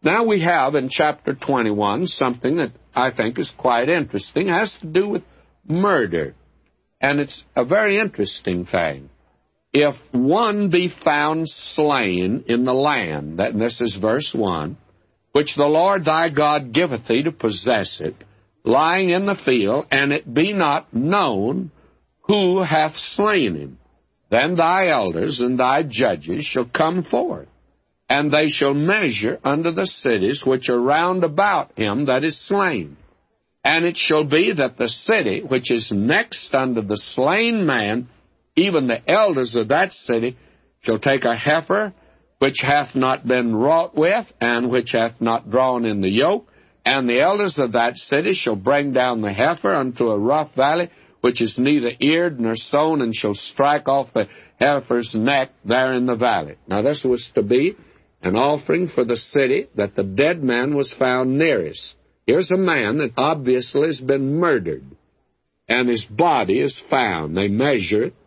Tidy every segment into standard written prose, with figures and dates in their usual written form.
Now we have in chapter 21 something that I think is quite interesting. It has to do with murder. And it's a very interesting thing. If one be found slain in the land, and this is verse 1, which the Lord thy God giveth thee to possess it, lying in the field, and it be not known who hath slain him, then thy elders and thy judges shall come forth, and they shall measure unto the cities which are round about him that is slain. And it shall be that the city which is next unto the slain man, even the elders of that city, shall take a heifer which hath not been wrought with, and which hath not drawn in the yoke, and the elders of that city shall bring down the heifer unto a rough valley, which is neither eared nor sown, and shall strike off the heifer's neck there in the valley. Now this was to be an offering for the city that the dead man was found nearest. Here's a man that obviously has been murdered, and his body is found. They measure it,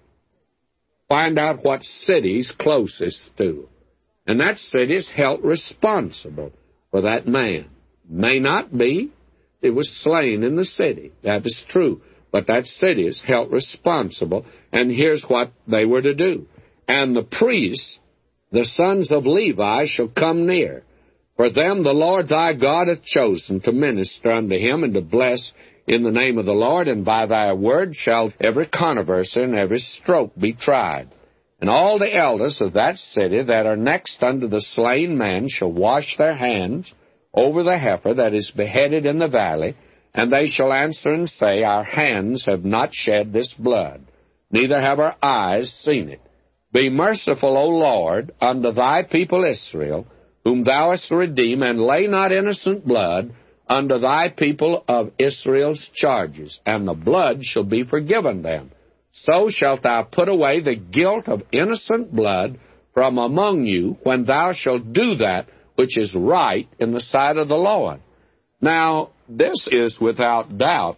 find out what city he's closest to, and that city is held responsible for that man. May not be. It was slain in the city. That is true. But that city is held responsible, and here's what they were to do. And the priests, the sons of Levi, shall come near. For them the Lord thy God hath chosen to minister unto him, and to bless in the name of the Lord, and by thy word shall every controversy and every stroke be tried. And all the elders of that city that are next unto the slain man shall wash their hands over the heifer that is beheaded in the valley, and they shall answer and say, Our hands have not shed this blood, neither have our eyes seen it. Be merciful, O Lord, unto thy people Israel, whom thou hast redeemed, and lay not innocent blood unto thy people of Israel's charges, and the blood shall be forgiven them. So shalt thou put away the guilt of innocent blood from among you, when thou shalt do that which is right in the sight of the Lord. Now, this is without doubt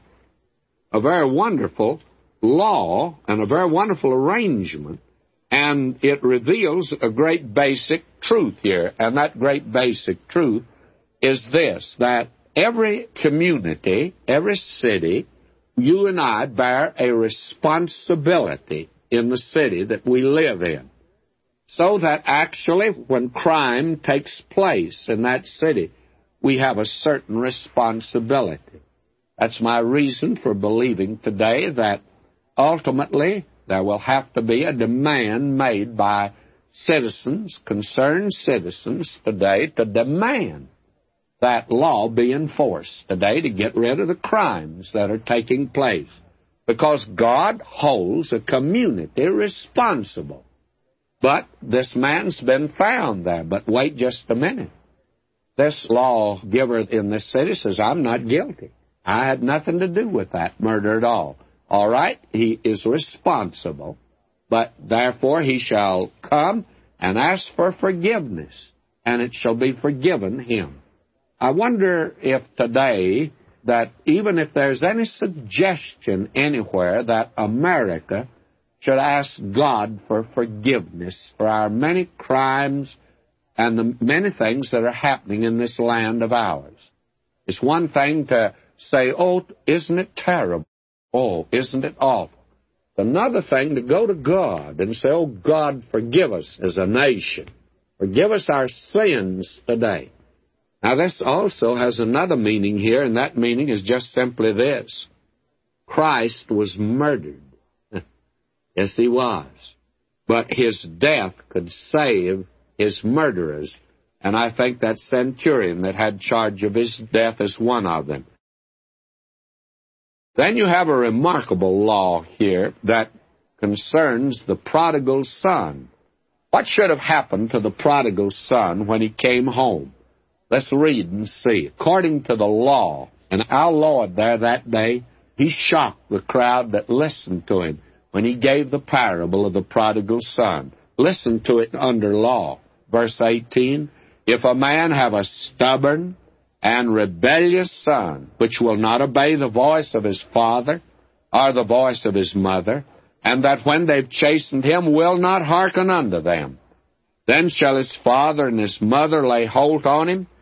a very wonderful law and a very wonderful arrangement, and it reveals a great basic truth here. And that great basic truth is this, that every community, every city, you and I bear a responsibility in the city that we live in, so that actually when crime takes place in that city, we have a certain responsibility. That's my reason for believing today that ultimately there will have to be a demand made by citizens, concerned citizens today, to demand that law be enforced today to get rid of the crimes that are taking place. Because God holds a community responsible. But this man's been found there. But wait just a minute. This lawgiver in this city says, I'm not guilty. I had nothing to do with that murder at all. All right, he is responsible, but therefore he shall come and ask for forgiveness, and it shall be forgiven him. I wonder if today that even if there's any suggestion anywhere that America should ask God for forgiveness for our many crimes and the many things that are happening in this land of ours. It's one thing to say, oh, isn't it terrible? Oh, isn't it awful? It's another thing to go to God and say, oh, God, forgive us as a nation. Forgive us our sins today. Now, this also has another meaning here, and that meaning is just simply this. Christ was murdered. Yes, he was. But his death could save his murderers, and I think that centurion that had charge of his death is one of them. Then you have a remarkable law here that concerns the prodigal son. What should have happened to the prodigal son when he came home? Let's read and see. According to the law, and our Lord there that day, he shocked the crowd that listened to him when he gave the parable of the prodigal son. Listen to it under law. Verse 18, if a man have a stubborn and rebellious son, which will not obey the voice of his father or the voice of his mother, and that when they've chastened him will not hearken unto them, then shall his father and his mother lay hold on him,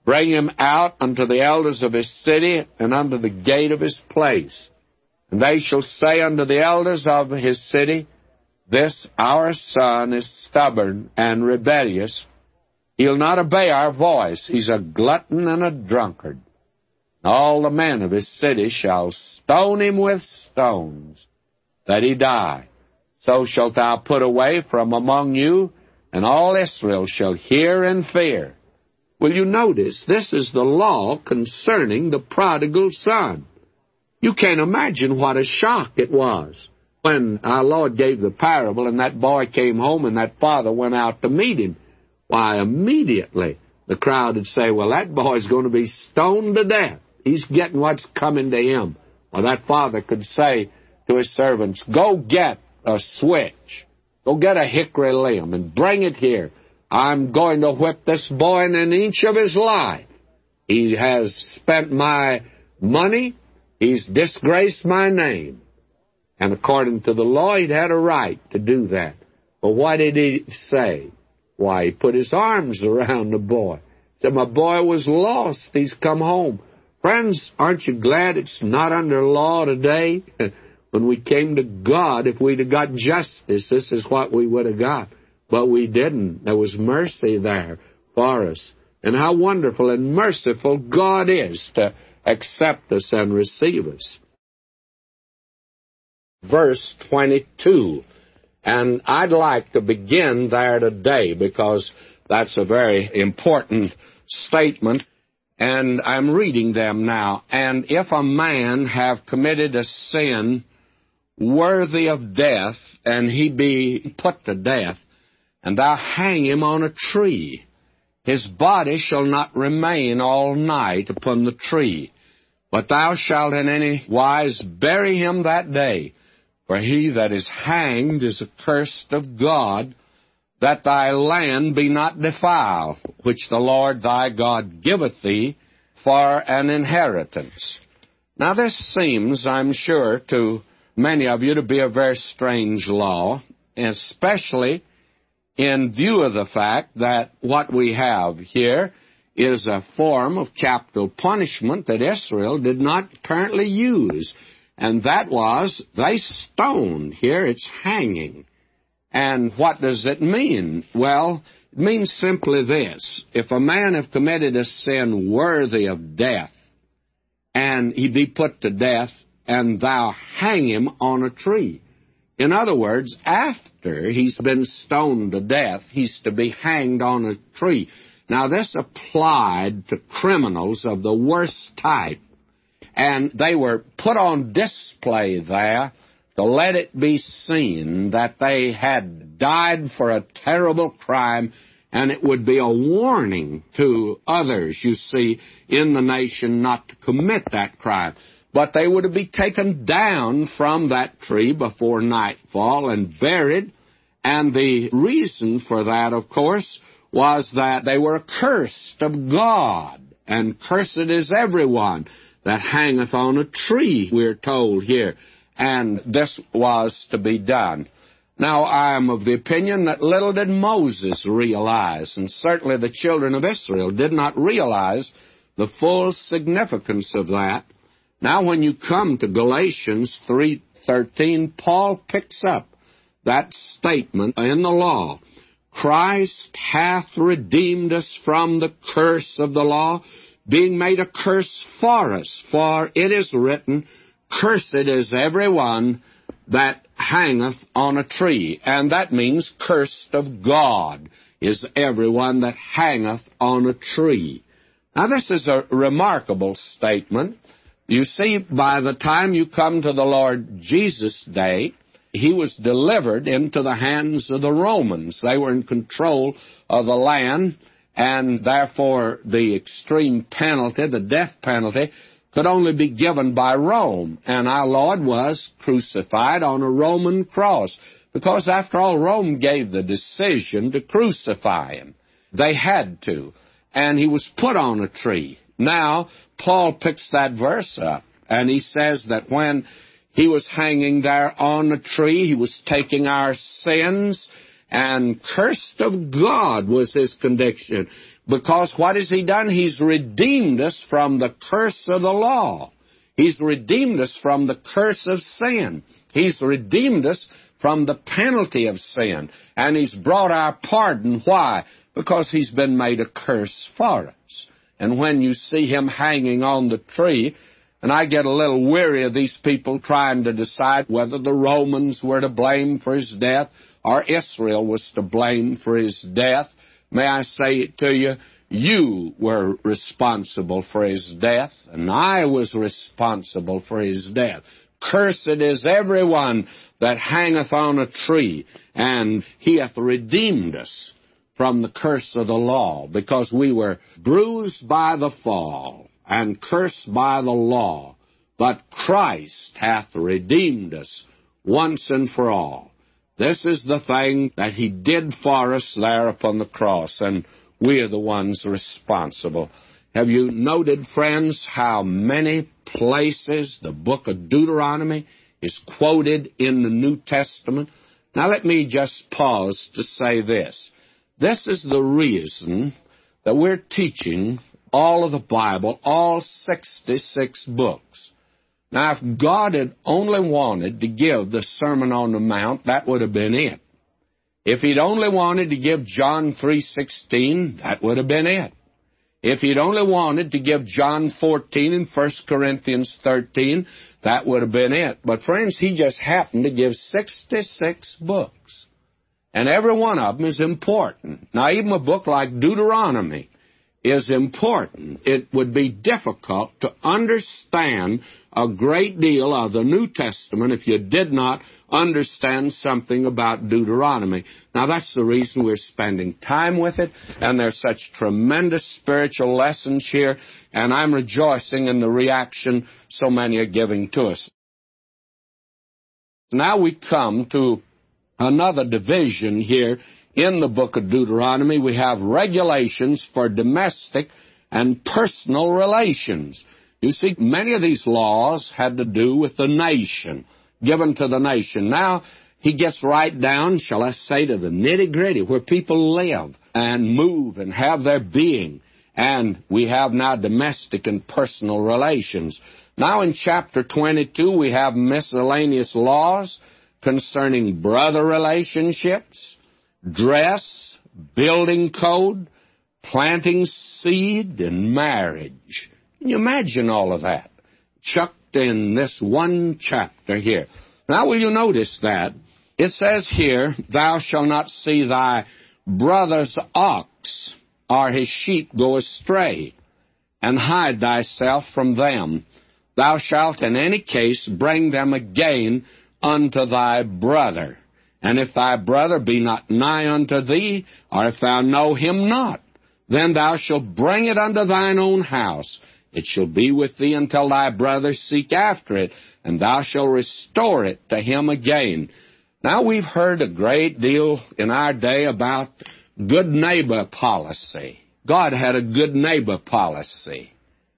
bring him out unto the elders of his city and unto the gate of his place. And they shall say unto the elders of his city, This our son is stubborn and rebellious. He'll not obey our voice. He's a glutton and a drunkard. All the men of his city shall stone him with stones, that he die. So shalt thou put away from among you, and all Israel shall hear and fear. Will you notice, this is the law concerning the prodigal son. You can't imagine what a shock it was when our Lord gave the parable and that boy came home and that father went out to meet him. Why, immediately the crowd would say, well, that boy's going to be stoned to death. He's getting what's coming to him. Well, that father could say to his servants, go get a switch. Go get a hickory limb and bring it here. I'm going to whip this boy in an inch of his life. He has spent my money. He's disgraced my name. And according to the law, he'd had a right to do that. But what did he say? Why, he put his arms around the boy. He said, my boy was lost. He's come home. Friends, aren't you glad it's not under law today? When we came to God, if we'd have got justice, this is what we would have got. But we didn't. There was mercy there for us. And how wonderful and merciful God is to accept us and receive us. Verse 22. And I'd like to begin there today because that's a very important statement. And I'm reading them now. And if a man have committed a sin worthy of death, and he be put to death, and thou hang him on a tree, his body shall not remain all night upon the tree, but thou shalt in any wise bury him that day. For he that is hanged is accursed of God, that thy land be not defiled, which the Lord thy God giveth thee for an inheritance. Now this seems, I'm sure, to many of you to be a very strange law, especially in view of the fact that what we have here is a form of capital punishment that Israel did not apparently use. And that was, they stoned. Here it's hanging. And what does it mean? Well, it means simply this. If a man have committed a sin worthy of death, and he be put to death, and thou hang him on a tree. In other words, after he's been stoned to death, he's to be hanged on a tree. Now, this applied to criminals of the worst type. And they were put on display there to let it be seen that they had died for a terrible crime, and it would be a warning to others, you see, in the nation not to commit that crime. But they were to be taken down from that tree before nightfall and buried, and the reason for that, of course, was that they were accursed of God, and cursed is everyone that hangeth on a tree, we're told here. And this was to be done. Now, I am of the opinion that little did Moses realize, and certainly the children of Israel did not realize the full significance of that. Now, when you come to Galatians 3:13, Paul picks up that statement in the law. Christ hath redeemed us from the curse of the law, being made a curse for us. For it is written, Cursed is every one that hangeth on a tree. And that means cursed of God is everyone that hangeth on a tree. Now, this is a remarkable statement. You see, by the time you come to the Lord Jesus' day, he was delivered into the hands of the Romans. They were in control of the land, and therefore the extreme penalty, the death penalty, could only be given by Rome. And our Lord was crucified on a Roman cross, because after all, Rome gave the decision to crucify him. They had to. And he was put on a tree. Now, Paul picks that verse up, and he says that when he was hanging there on a tree, he was taking our sins, and cursed of God was his condition. Because what has He done? He's redeemed us from the curse of the law. He's redeemed us from the curse of sin. He's redeemed us from the penalty of sin. And He's brought our pardon. Why? Because He's been made a curse for us. And when you see Him hanging on the tree, and I get a little weary of these people trying to decide whether the Romans were to blame for His death or Israel was to blame for His death, may I say it to you, you were responsible for His death, and I was responsible for His death. Cursed is everyone that hangeth on a tree, and He hath redeemed us from the curse of the law, because we were bruised by the fall and cursed by the law. But Christ hath redeemed us once and for all. This is the thing that He did for us there upon the cross, and we are the ones responsible. Have you noted, friends, how many places the book of Deuteronomy is quoted in the New Testament? Now let me just pause to say this. This is the reason that we're teaching all of the Bible, all 66 books. Now, if God had only wanted to give the Sermon on the Mount, that would have been it. If He'd only wanted to give John 3:16, that would have been it. If He'd only wanted to give John 14 and 1 Corinthians 13, that would have been it. But, friends, He just happened to give 66 books. And every one of them is important. Now, even a book like Deuteronomy is important. It would be difficult to understand a great deal of the New Testament if you did not understand something about Deuteronomy. Now, that's the reason we're spending time with it, and there's such tremendous spiritual lessons here, and I'm rejoicing in the reaction so many are giving to us. Now we come to another division here in the book of Deuteronomy. We have regulations for domestic and personal relations. You see, many of these laws had to do with the nation, given to the nation. Now, he gets right down, shall I say, to the nitty-gritty, where people live and move and have their being. And we have now domestic and personal relations. Now, in chapter 22, we have miscellaneous laws concerning brother relationships, dress, building code, planting seed, and marriage. Can you imagine all of that chucked in this one chapter here? Now, will you notice that? It says here, thou shalt not see thy brother's ox or his sheep go astray, and hide thyself from them. Thou shalt in any case bring them again unto thy brother. And if thy brother be not nigh unto thee, or if thou know him not, then thou shalt bring it unto thine own house. It shall be with thee until thy brother seek after it, and thou shalt restore it to him again. Now, we've heard a great deal in our day about good neighbor policy. God had a good neighbor policy,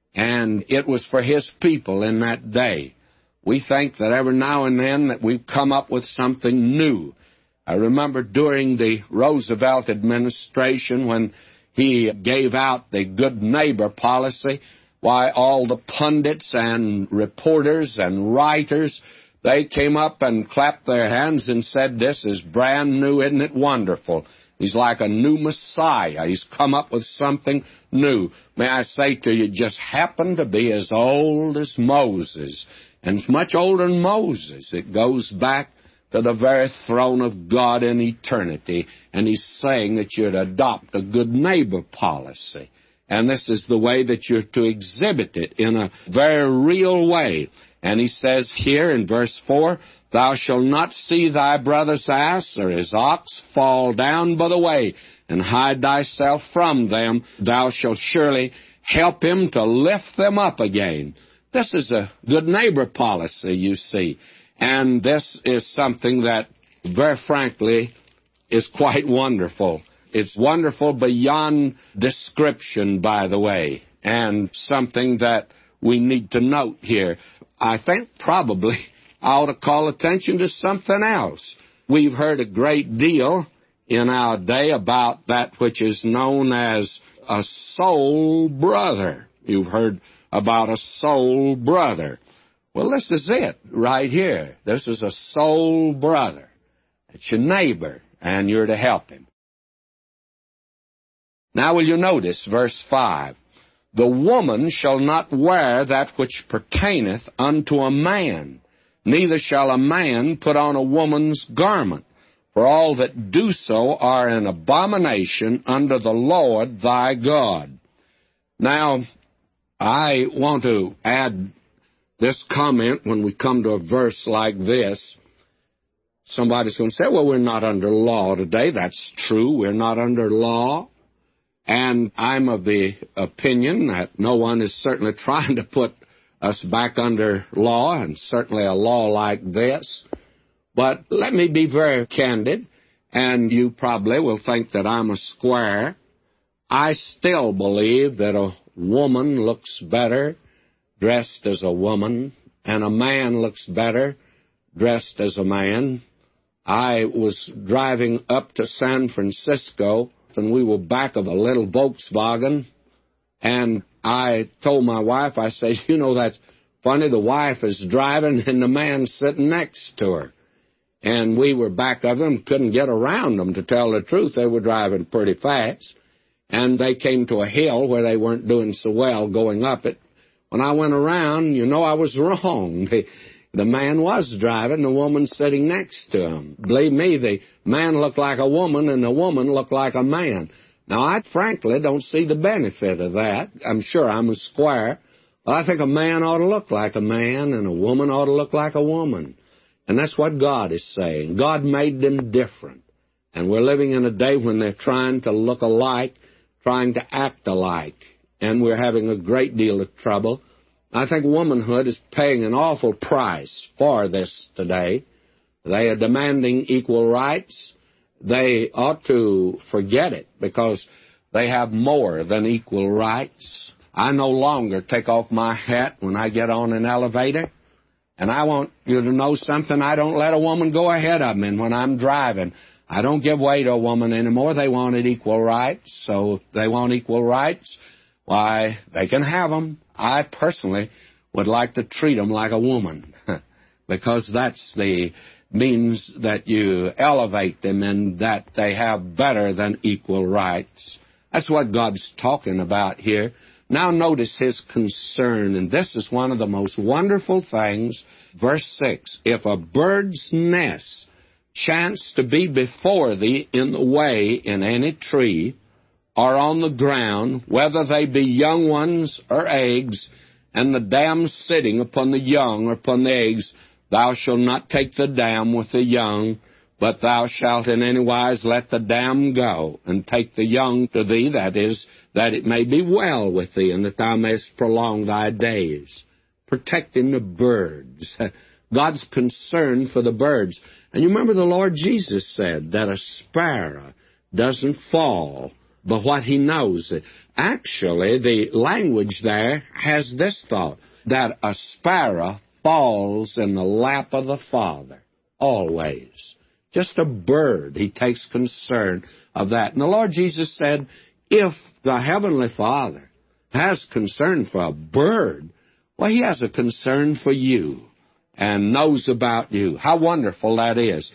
and it was for His people in that day. We think that every now and then that we've come up with something new. I remember during the Roosevelt administration when he gave out the good neighbor policy, why, all the pundits and reporters and writers, they came up and clapped their hands and said, this is brand new, isn't it wonderful? He's like a new Messiah. He's come up with something new. May I say to you, just happened to be as old as Moses. And it's much older than Moses. It goes back to the very throne of God in eternity. And He's saying that you're to adopt a good neighbor policy. And this is the way that you're to exhibit it in a very real way. And He says here in verse 4, thou shalt not see thy brother's ass or his ox fall down by the way, and hide thyself from them. Thou shalt surely help him to lift them up again. This is a good neighbor policy, you see. And this is something that, very frankly, is quite wonderful. It's wonderful beyond description, by the way, and something that we need to note here. I think probably I ought to call attention to something else. We've heard a great deal in our day about that which is known as a soul brother. You've heard about a soul brother. Well, this is it right here. This is a soul brother. It's your neighbor, and you're to help him. Now will you notice verse 5? The woman shall not wear that which pertaineth unto a man, neither shall a man put on a woman's garment. For all that do so are an abomination unto the Lord thy God. Now, I want to add this comment when we come to a verse like this. Somebody's going to say, well, we're not under law today. That's true. We're not under law. And I'm of the opinion that no one is certainly trying to put us back under law, and certainly a law like this. But let me be very candid, and you probably will think that I'm a square. I still believe that a woman looks better dressed as a woman, and a man looks better dressed as a man. I was driving up to San Francisco, and we were back of a little Volkswagen, and I told my wife, I said, you know, that's funny, the wife is driving and the man's sitting next to her. And we were back of them, couldn't get around them, to tell the truth. They were driving pretty fast. And they came to a hill where they weren't doing so well going up it. When I went around, you know, I was wrong. The man was driving, the woman sitting next to him. Believe me, the man looked like a woman and the woman looked like a man. Now, I frankly don't see the benefit of that. I'm sure I'm a square. But I think a man ought to look like a man and a woman ought to look like a woman. And that's what God is saying. God made them different. And we're living in a day when they're trying to look alike, trying to act alike. And we're having a great deal of trouble. I think womanhood is paying an awful price for this today. They are demanding equal rights. They ought to forget it because they have more than equal rights. I no longer take off my hat when I get on an elevator. And I want you to know something. I don't let a woman go ahead of me. And when I'm driving, I don't give way to a woman anymore. They wanted equal rights. So if they want equal rights, why, they can have them. I personally would like to treat them like a woman because that's the means that you elevate them and that they have better than equal rights. That's what God's talking about here. Now notice his concern, and this is one of the most wonderful things. Verse 6, if a bird's nest chance to be before thee in the way in any tree, or on the ground, whether they be young ones or eggs, and the dam sitting upon the young or upon the eggs, thou shalt not take the dam with the young, but thou shalt in any wise let the dam go, and take the young to thee, that is, that it may be well with thee, and that thou mayest prolong thy days. Protecting the birds. God's concern for the birds. And you remember the Lord Jesus said that a sparrow doesn't fall, but what he knows. Actually, the language there has this thought, that a sparrow falls in the lap of the Father, always. Just a bird, he takes concern of that. And the Lord Jesus said, if the Heavenly Father has concern for a bird, well, he has a concern for you and knows about you. How wonderful that is.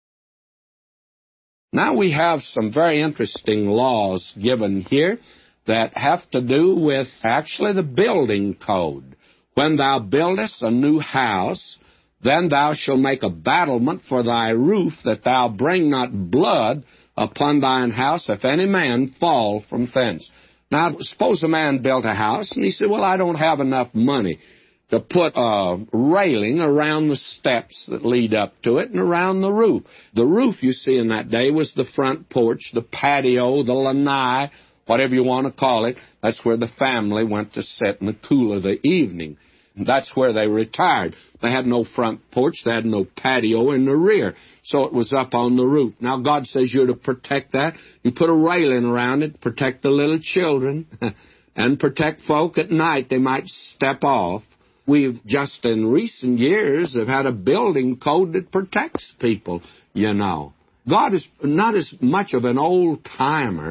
Now we have some very interesting laws given here that have to do with actually the building code. When thou buildest a new house, then thou shalt make a battlement for thy roof, that thou bring not blood upon thine house, if any man fall from thence. Now, suppose a man built a house, and he said, well, I don't have enough money to put a railing around the steps that lead up to it and around the roof. The roof, you see, in that day was the front porch, the patio, the lanai, whatever you want to call it. That's where the family went to sit in the cool of the evening. That's where they retired. They had no front porch. They had no patio in the rear. So it was up on the roof. Now, God says you're to protect that. You put a railing around it, protect the little children, and protect folk at night. They might step off. We've just in recent years have had a building code that protects people, you know. God is not as much of an old-timer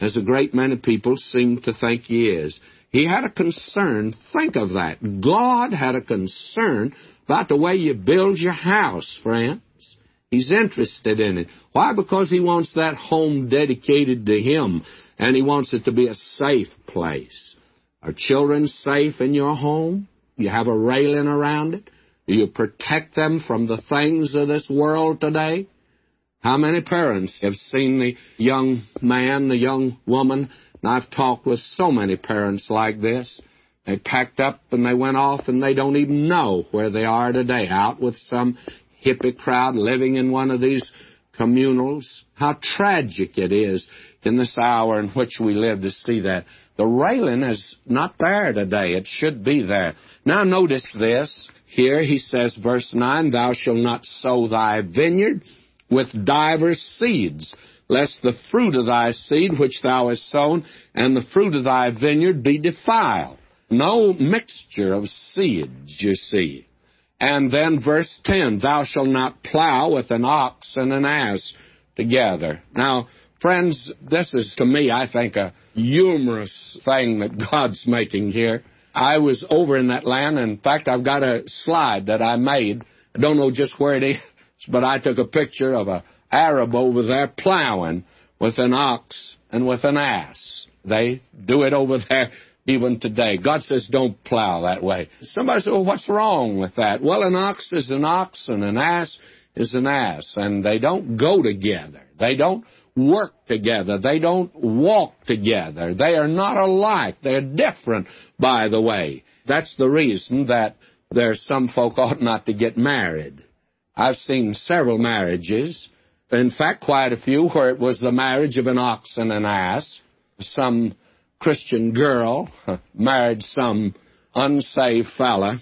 as a great many people seem to think he is. He had a concern. Think of that. God had a concern about the way you build your house, friends. He's interested in it. Why? Because he wants that home dedicated to him, and he wants it to be a safe place. Are children safe in your home? You have a railing around it? Do you protect them from the things of this world today? How many parents have seen the young man, the young woman? And I've talked with so many parents like this. They packed up and they went off and they don't even know where they are today, out with some hippie crowd living in one of these communals. How tragic it is in this hour in which we live to see that. The railing is not there today. It should be there. Now notice this. Here he says, verse 9, thou shalt not sow thy vineyard with divers seeds, lest the fruit of thy seed which thou hast sown and the fruit of thy vineyard be defiled. No mixture of seeds, you see. And then verse 10, thou shalt not plow with an ox and an ass together. Now, friends, this is to me, I think, a humorous thing that God's making here. I was over in that land, and in fact, I've got a slide that I made. I don't know just where it is, but I took a picture of an Arab over there plowing with an ox and with an ass. They do it over there even today. God says don't plow that way. Somebody says, well, what's wrong with that? Well, an ox is an ox and an ass is an ass, and they don't go together. They don't work together. They don't walk together. They are not alike. They're different, by the way. That's the reason that there's some folk ought not to get married. I've seen several marriages, in fact, quite a few, where it was the marriage of an ox and an ass. Some Christian girl married some unsaved fella,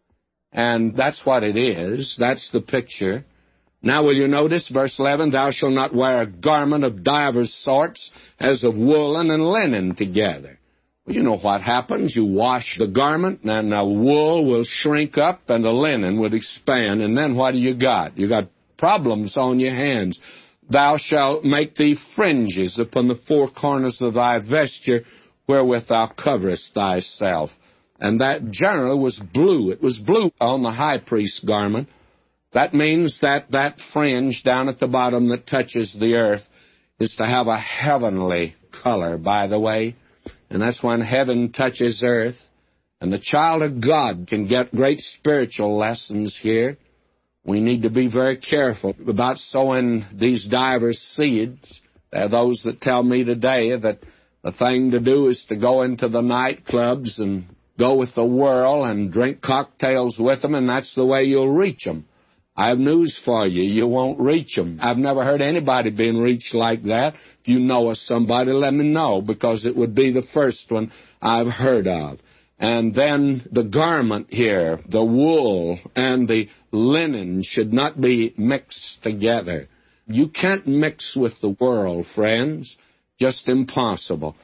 and that's what it is. That's the picture. Now will you notice, verse 11, thou shalt not wear a garment of divers sorts, as of woolen and linen together. Well, you know what happens. You wash the garment, and the wool will shrink up, and the linen would expand, and then what do you got? You got problems on your hands. Thou shalt make thee fringes upon the four corners of thy vesture, wherewith thou coverest thyself. And that generally was blue. It was blue on the high priest's garment. That means that that fringe down at the bottom that touches the earth is to have a heavenly color, by the way. And that's when heaven touches earth. And the child of God can get great spiritual lessons here. We need to be very careful about sowing these diverse seeds. There are those that tell me today that the thing to do is to go into the nightclubs and go with the whirl and drink cocktails with them, and that's the way you'll reach them. I have news for you. You won't reach them. I've never heard anybody being reached like that. If you know of somebody, let me know, because it would be the first one I've heard of. And then the garment here, the wool and the linen should not be mixed together. You can't mix with the world, friends. Just impossible.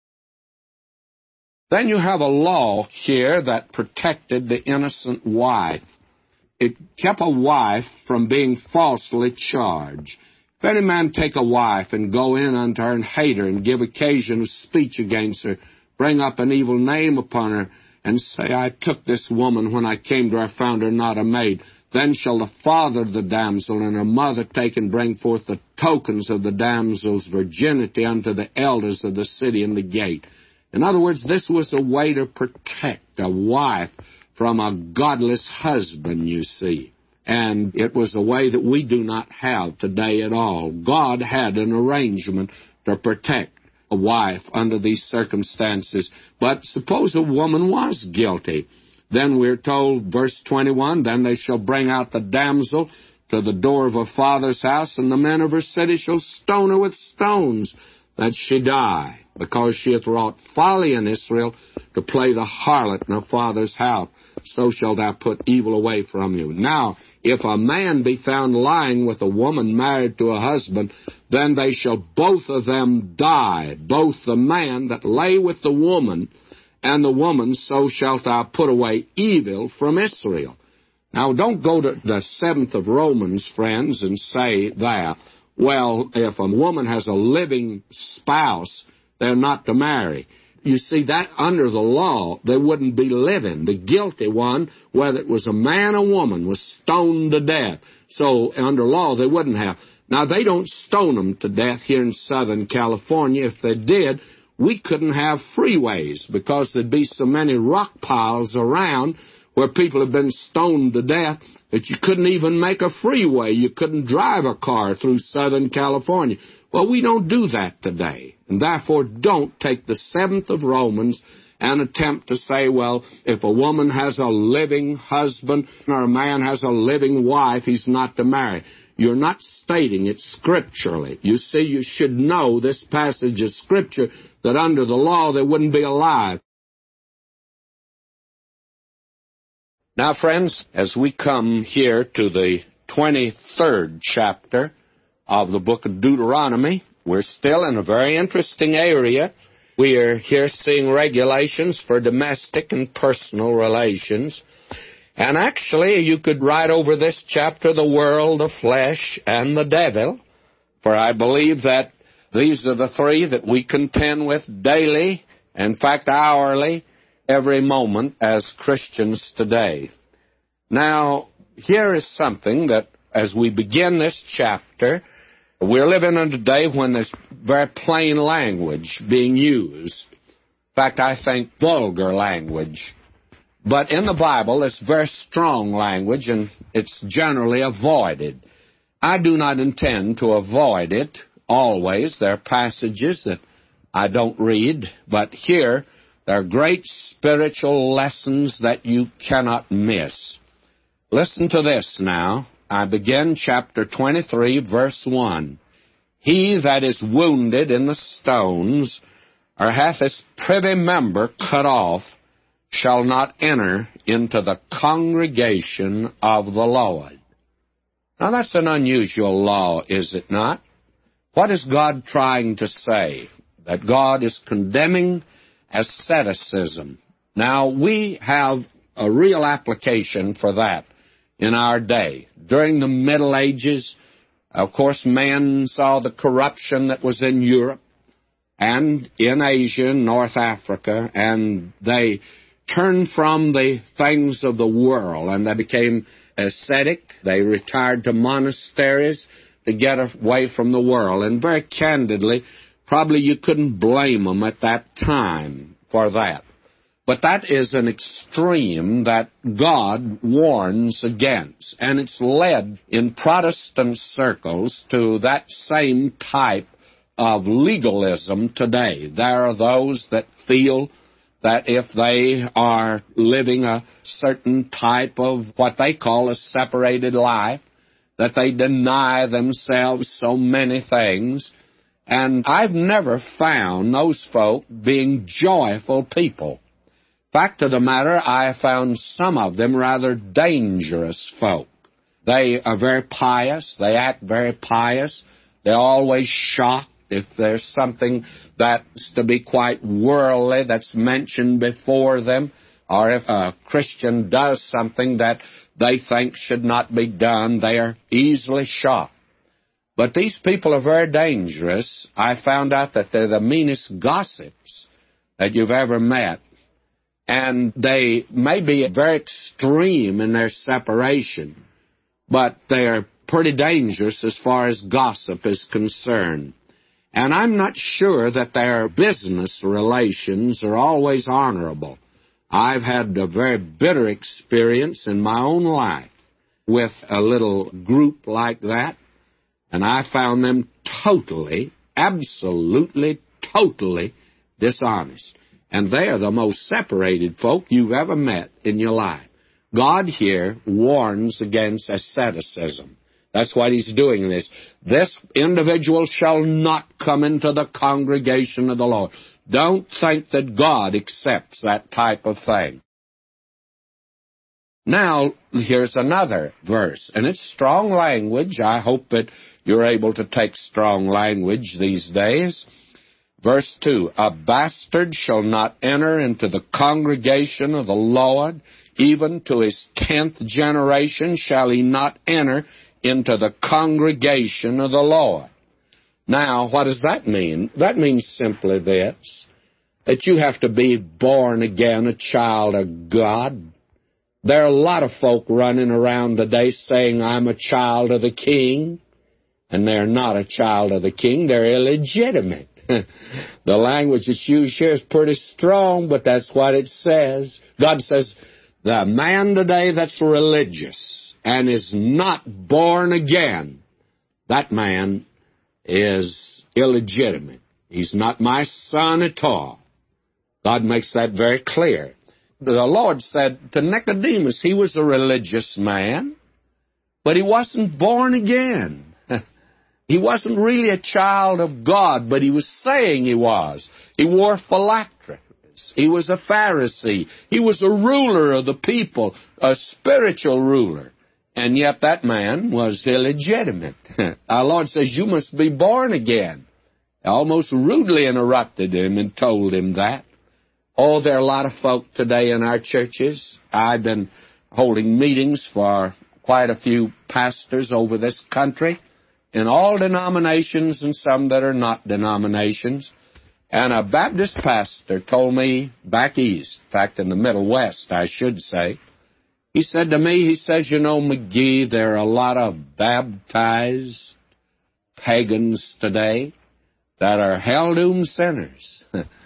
Then you have a law here that protected the innocent wife. It kept a wife from being falsely charged. If any man take a wife and go in unto her and hate her and give occasion of speech against her, bring up an evil name upon her, and say, I took this woman when I came to her, found her not a maid, then shall the father of the damsel and her mother take and bring forth the tokens of the damsel's virginity unto the elders of the city and the gate. In other words, this was a way to protect a wife from a godless husband, you see. And it was a way that we do not have today at all. God had an arrangement to protect a wife under these circumstances. But suppose a woman was guilty. Then we're told, verse 21, then they shall bring out the damsel to the door of her father's house, and the men of her city shall stone her with stones, that she die, because she hath wrought folly in Israel to play the harlot in her father's house. So shalt thou put evil away from you. Now, if a man be found lying with a woman married to a husband, then they shall both of them die, both the man that lay with the woman and the woman. So shalt thou put away evil from Israel. Now, don't go to the 7th of Romans, friends, and say that, well, if a woman has a living spouse, they're not to marry. You see, that under the law, they wouldn't be living. The guilty one, whether it was a man or woman, was stoned to death. So under law, they wouldn't have. Now, they don't stone them to death here in Southern California. If they did, we couldn't have freeways because there'd be so many rock piles around where people have been stoned to death that you couldn't even make a freeway. You couldn't drive a car through Southern California. Well, we don't do that today, and therefore don't take the 7th of Romans and attempt to say, well, if a woman has a living husband or a man has a living wife, he's not to marry. You're not stating it scripturally. You see, you should know this passage of Scripture that under the law they wouldn't be alive. Now, friends, as we come here to the 23rd chapter of the book of Deuteronomy, we're still in a very interesting area. We are here seeing regulations for domestic and personal relations. And actually, you could write over this chapter, the world, the flesh, and the devil, for I believe that these are the three that we contend with daily, in fact, hourly, every moment as Christians today. Now, here is something that, as we begin this chapter, we're living in a day when there's very plain language being used. In fact, I think vulgar language. But in the Bible, it's very strong language, and it's generally avoided. I do not intend to avoid it always. There are passages that I don't read, but here there are great spiritual lessons that you cannot miss. Listen to this now. I begin chapter 23, verse 1. He that is wounded in the stones, or hath his privy member cut off, shall not enter into the congregation of the Lord. Now that's an unusual law, is it not? What is God trying to say? That God is condemning asceticism. Now, we have a real application for that in our day. During the Middle Ages, of course, men saw the corruption that was in Europe and in Asia and North Africa, and they turned from the things of the world, and they became ascetic. They retired to monasteries to get away from the world. And very candidly, probably you couldn't blame them at that time for that. But that is an extreme that God warns against, and it's led in Protestant circles to that same type of legalism today. There are those that feel that if they are living a certain type of what they call a separated life, that they deny themselves so many things. And I've never found those folk being joyful people. Fact of the matter, I have found some of them rather dangerous folk. They are very pious. They act very pious. They're always shocked if there's something that's to be quite worldly that's mentioned before them, or if a Christian does something that they think should not be done, they are easily shocked. But these people are very dangerous. I found out that they're the meanest gossips that you've ever met. And they may be very extreme in their separation, but they are pretty dangerous as far as gossip is concerned. And I'm not sure that their business relations are always honorable. I've had a very bitter experience in my own life with a little group like that, and I found them totally, absolutely, totally dishonest. And they are the most separated folk you've ever met in your life. God here warns against asceticism. That's why he's doing this. This individual shall not come into the congregation of the Lord. Don't think that God accepts that type of thing. Now, here's another verse, and it's strong language. I hope that you're able to take strong language these days. Verse 2, a bastard shall not enter into the congregation of the Lord, even to his 10th generation shall he not enter into the congregation of the Lord. Now, what does that mean? That means simply this, that you have to be born again, a child of God. There are a lot of folk running around today saying, I'm a child of the King, and they're not a child of the King. They're illegitimate. The language that's used here is pretty strong, but that's what it says. God says, the man today that's religious and is not born again, that man is illegitimate. He's not my son at all. God makes that very clear. The Lord said to Nicodemus, he was a religious man, but he wasn't born again. He wasn't really a child of God, but he was saying he was. He wore phylacteries. He was a Pharisee. He was a ruler of the people, a spiritual ruler. And yet that man was illegitimate. Our Lord says, you must be born again. Almost rudely interrupted him and told him that. Oh, there are a lot of folk today in our churches. I've been holding meetings for quite a few pastors over this country, in all denominations and some that are not denominations. And a Baptist pastor told me back east, in fact in the Middle West, I should say, he said to me, he says, you know, McGee, there are a lot of baptized pagans today that are hell-doomed sinners.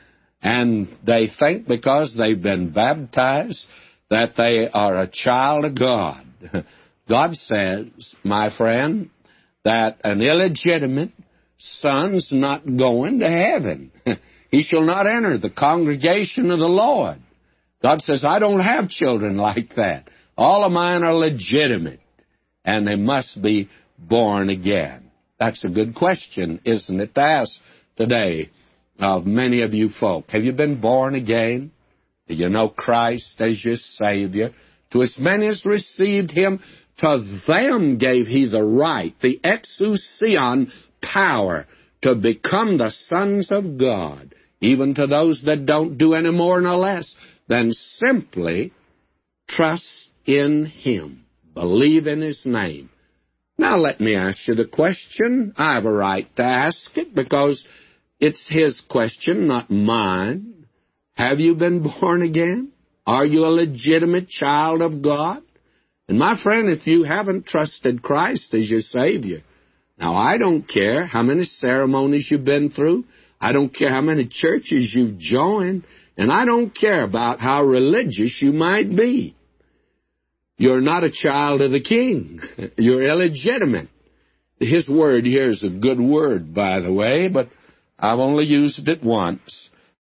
And they think because they've been baptized that they are a child of God. God says, my friend, that an illegitimate son's not going to heaven. He shall not enter the congregation of the Lord. God says, I don't have children like that. All of mine are legitimate, and they must be born again. That's a good question, isn't it, to ask today of many of you folk. Have you been born again? Do you know Christ as your Savior? To as many as received Him, to them gave He the right, the exousion power, to become the sons of God, even to those that don't do any more nor less than simply trust in Him, believe in His name. Now let me ask you the question. I have a right to ask it because it's His question, not mine. Have you been born again? Are you a legitimate child of God? And my friend, if you haven't trusted Christ as your Savior, now I don't care how many ceremonies you've been through, I don't care how many churches you've joined, and I don't care about how religious you might be. You're not a child of the King. You're illegitimate. His word here is a good word, by the way, but I've only used it once.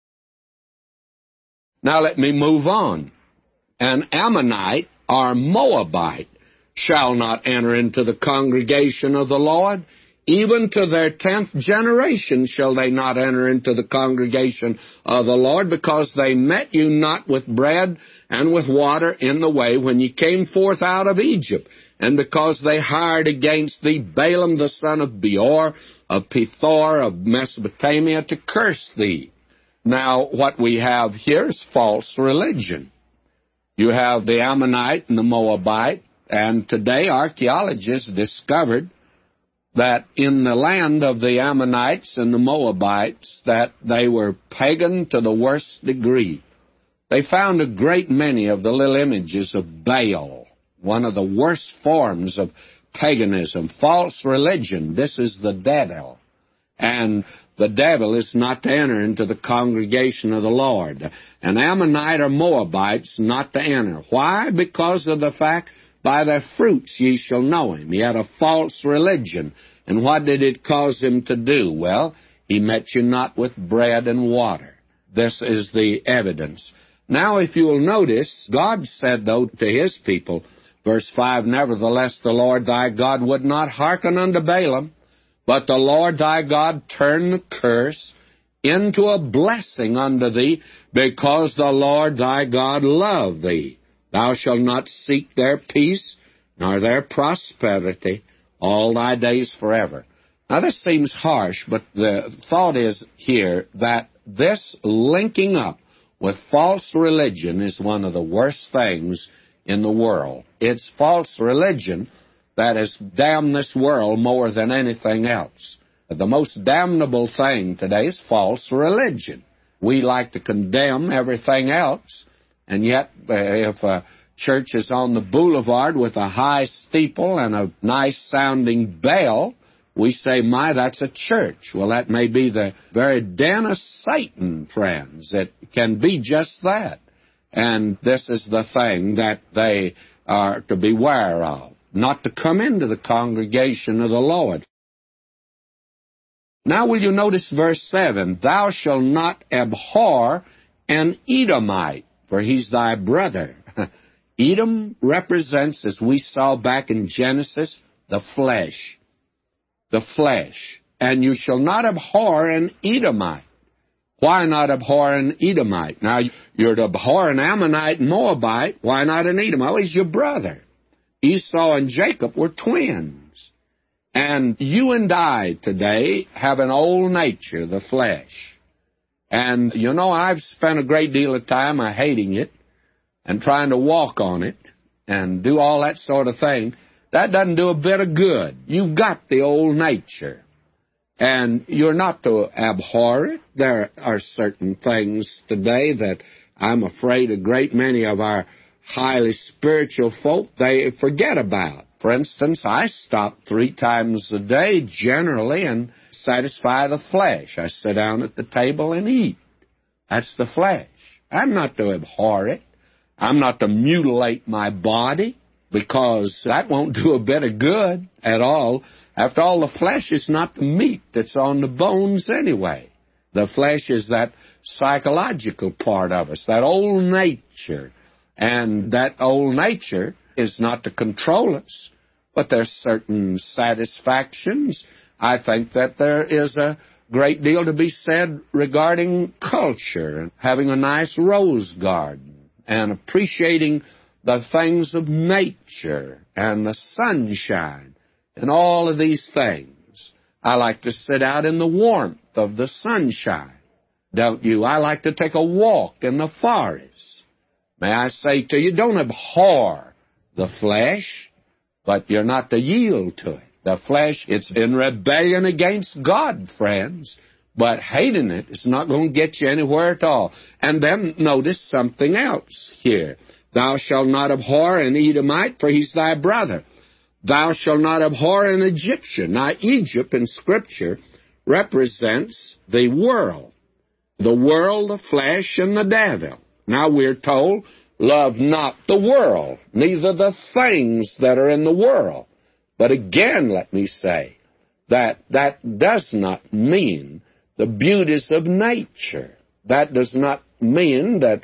Now let me move on. An Ammonite or Moabite shall not enter into the congregation of the Lord. Even to their 10th generation shall they not enter into the congregation of the Lord, because they met you not with bread and with water in the way when ye came forth out of Egypt, and because they hired against thee Balaam the son of Beor, of Pethor, of Mesopotamia, to curse thee. Now, what we have here is false religion. You have the Ammonite and the Moabite, and today archaeologists discovered that in the land of the Ammonites and the Moabites, that they were pagan to the worst degree. They found a great many of the little images of Baal, one of the worst forms of paganism, false religion. This is the devil. And the devil is not to enter into the congregation of the Lord. An Ammonite or Moabite's not to enter. Why? Because of the fact, by their fruits ye shall know him. He had a false religion. And what did it cause him to do? Well, he met you not with bread and water. This is the evidence. Now, if you will notice, God said, though, to His people, verse 5, nevertheless the Lord thy God would not hearken unto Balaam, but the Lord thy God turned the curse into a blessing unto thee, because the Lord thy God loved thee. Thou shalt not seek their peace, nor their prosperity, all thy days forever. Now, this seems harsh, but the thought is here that this linking up with false religion is one of the worst things in the world. It's false religion that has damned this world more than anything else. The most damnable thing today is false religion. We like to condemn everything else, and yet if a church is on the boulevard with a high steeple and a nice-sounding bell, we say, my, that's a church. Well, that may be the very den of Satan, friends. It can be just that. And this is the thing that they are to beware of, not to come into the congregation of the Lord. Now will you notice verse 7, thou shalt not abhor an Edomite, for he's thy brother. Edom represents, as we saw back in Genesis, the flesh. The flesh. And you shall not abhor an Edomite. Why not abhor an Edomite? Now, you're to abhor an Ammonite and Moabite. Why not an Edomite? Well, he's your brother. Esau and Jacob were twins. And you and I today have an old nature, the flesh. And, you know, I've spent a great deal of time hating it and trying to walk on it and do all that sort of thing. That doesn't do a bit of good. You've got the old nature. And you're not to abhor it. There are certain things today that I'm afraid a great many of our highly spiritual folk, they forget about. For instance, I stop 3 times a day generally and satisfy the flesh. I sit down at the table and eat. That's the flesh. I'm not to abhor it. I'm not to mutilate my body, because that won't do a bit of good at all. After all, the flesh is not the meat that's on the bones anyway. The flesh is that psychological part of us, that old nature. And that old nature is not to control us, but there's certain satisfactions. I think that there is a great deal to be said regarding culture, having a nice rose garden, and appreciating the things of nature and the sunshine and all of these things. I like to sit out in the warmth of the sunshine, don't you? I like to take a walk in the forest. May I say to you, don't abhor the flesh, but you're not to yield to it. The flesh, it's in rebellion against God, friends. But hating it is not going to get you anywhere at all. And then notice something else here. Thou shalt not abhor an Edomite, for he's thy brother. Thou shalt not abhor an Egyptian. Now, Egypt in Scripture represents the world, the flesh, and the devil. Now, we're told, love not the world, neither the things that are in the world. But again, let me say, that does not mean the beauties of nature. That does not mean that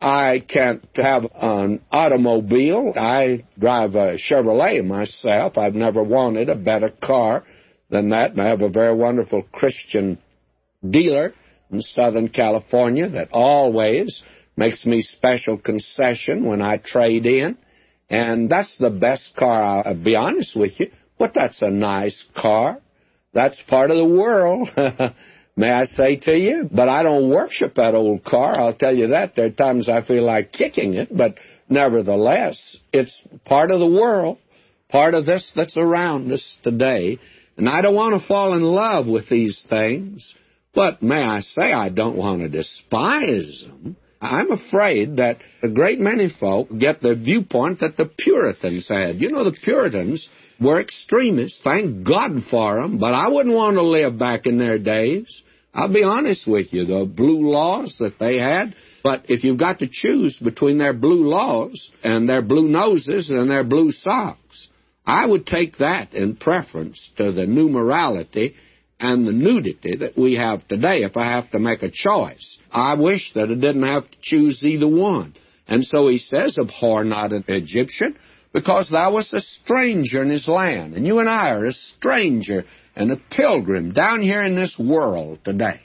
I can't have an automobile. I drive a Chevrolet myself. I've never wanted a better car than that. And I have a very wonderful Christian dealer in Southern California that always makes me special concession when I trade in. And that's the best car, I'll be honest with you. But that's a nice car. That's part of the world. May I say to you? But I don't worship that old car, I'll tell you that. There are times I feel like kicking it, but nevertheless, it's part of the world, part of this that's around us today. And I don't want to fall in love with these things, but may I say, I don't want to despise them. I'm afraid that a great many folk get the viewpoint that the Puritans had. You know, the Puritans were extremists. Thank God for them, but I wouldn't want to live back in their days. I'll be honest with you, the blue laws that they had. But if you've got to choose between their blue laws and their blue noses and their blue socks, I would take that in preference to the new morality and the nudity that we have today if I have to make a choice. I wish that I didn't have to choose either one. And so he says, abhor not an Egyptian, because thou wast a stranger in his land. And you and I are a stranger and a pilgrim down here in this world today.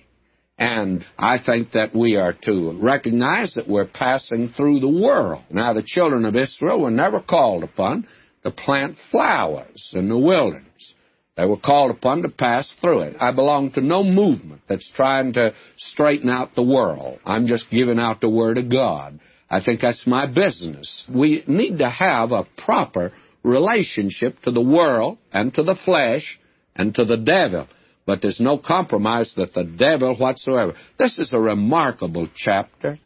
And I think that we are to recognize that we're passing through the world. Now, the children of Israel were never called upon to plant flowers in the wilderness. They were called upon to pass through it. I belong to no movement that's trying to straighten out the world. I'm just giving out the Word of God. I think that's my business. We need to have a proper relationship to the world and to the flesh and to the devil. But there's no compromise that the devil whatsoever. This is a remarkable chapter.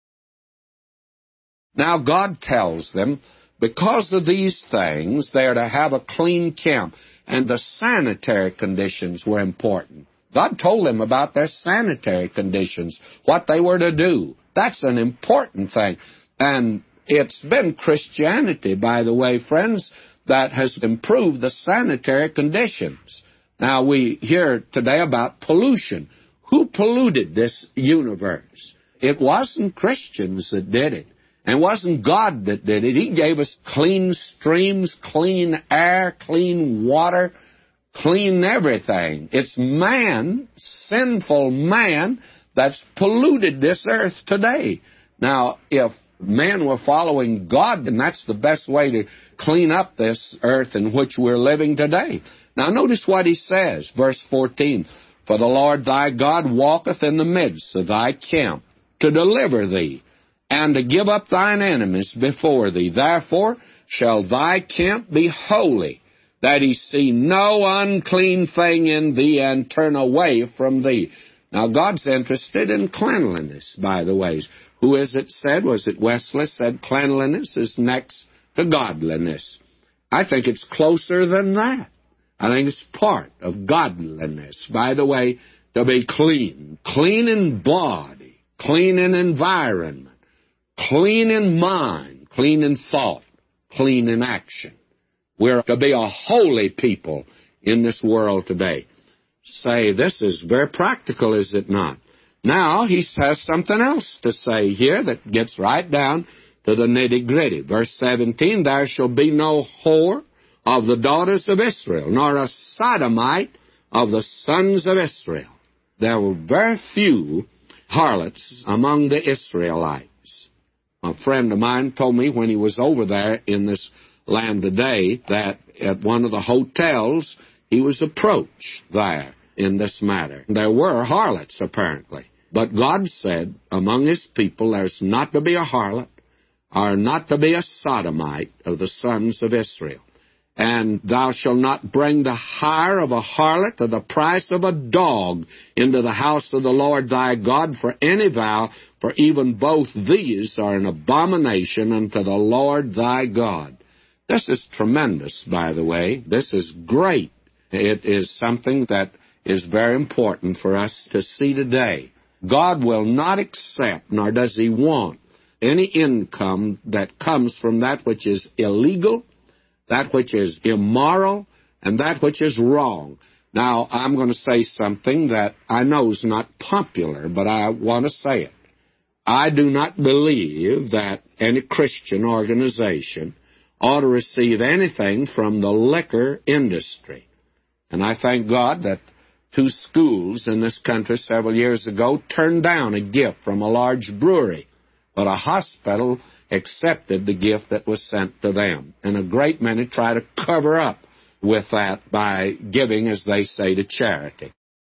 Now God tells them, because of these things, they are to have a clean camp. And the sanitary conditions were important. God told them about their sanitary conditions, what they were to do. That's an important thing. And it's been Christianity, by the way, friends, that has improved the sanitary conditions. Now, we hear today about pollution. Who polluted this universe? It wasn't Christians that did it. And it wasn't God that did it. He gave us clean streams, clean air, clean water, clean everything. It's man, sinful man, that's polluted this earth today. Now, if men were following God, then that's the best way to clean up this earth in which we're living today. Now, notice what he says, verse 14. For the Lord thy God walketh in the midst of thy camp to deliver thee, and to give up thine enemies before thee. Therefore shall thy camp be holy, that he see no unclean thing in thee, and turn away from thee. Now, God's interested in cleanliness, by the way. Who is it said? Was it Wesley said cleanliness is next to godliness? I think it's closer than that. I think it's part of godliness, by the way, to be clean. Clean in body, clean in environment, clean in mind, clean in thought, clean in action. We're to be a holy people in this world today. Say, this is very practical, is it not? Now, he has something else to say here that gets right down to the nitty-gritty. Verse 17, there shall be no whore of the daughters of Israel, nor a sodomite of the sons of Israel. There were very few harlots among the Israelites. A friend of mine told me when he was over there in this land today that at one of the hotels he was approached there in this matter. There were harlots, apparently. But God said, among his people there's not to be a harlot, or not to be a sodomite of the sons of Israel. And thou shalt not bring the hire of a harlot or the price of a dog into the house of the Lord thy God for any vow, for even both these are an abomination unto the Lord thy God. This is tremendous, by the way. This is great. It is something that is very important for us to see today. God will not accept, nor does he want, any income that comes from that which is illegal, that which is immoral, and that which is wrong. Now, I'm going to say something that I know is not popular, but I want to say it. I do not believe that any Christian organization ought to receive anything from the liquor industry. And I thank God that 2 schools in this country several years ago turned down a gift from a large brewery, but a hospital accepted the gift that was sent to them. And a great many try to cover up with that by giving, as they say, to charity.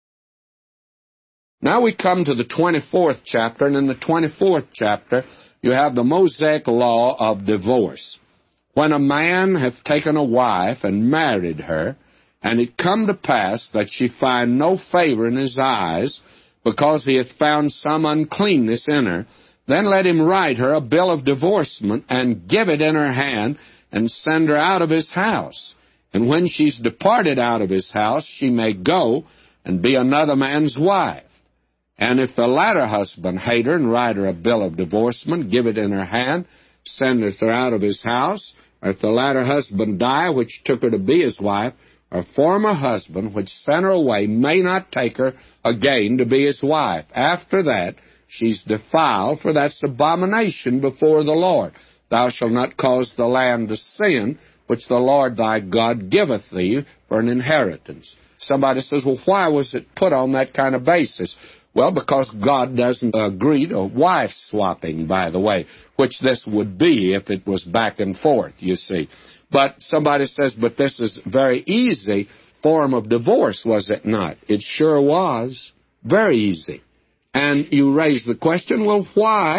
Now we come to the 24th chapter, and in the 24th chapter you have the Mosaic law of divorce. When a man hath taken a wife and married her, and it come to pass that she find no favor in his eyes, because he hath found some uncleanness in her, then let him write her a bill of divorcement, and give it in her hand, and send her out of his house. And when she's departed out of his house, she may go and be another man's wife. And if the latter husband hate her, and write her a bill of divorcement, give it in her hand, sendeth her out of his house, or if the latter husband die, which took her to be his wife, her former husband, which sent her away, may not take her again to be his wife. After that, she's defiled, for that's abomination before the Lord. Thou shalt not cause the land to sin, which the Lord thy God giveth thee for an inheritance. Somebody says, well, why was it put on that kind of basis? Well, because God doesn't agree to wife swapping, by the way, which this would be if it was back and forth, you see. But somebody says, but this is very easy form of divorce, was it not? It sure was. Very easy. And you raise the question, well, why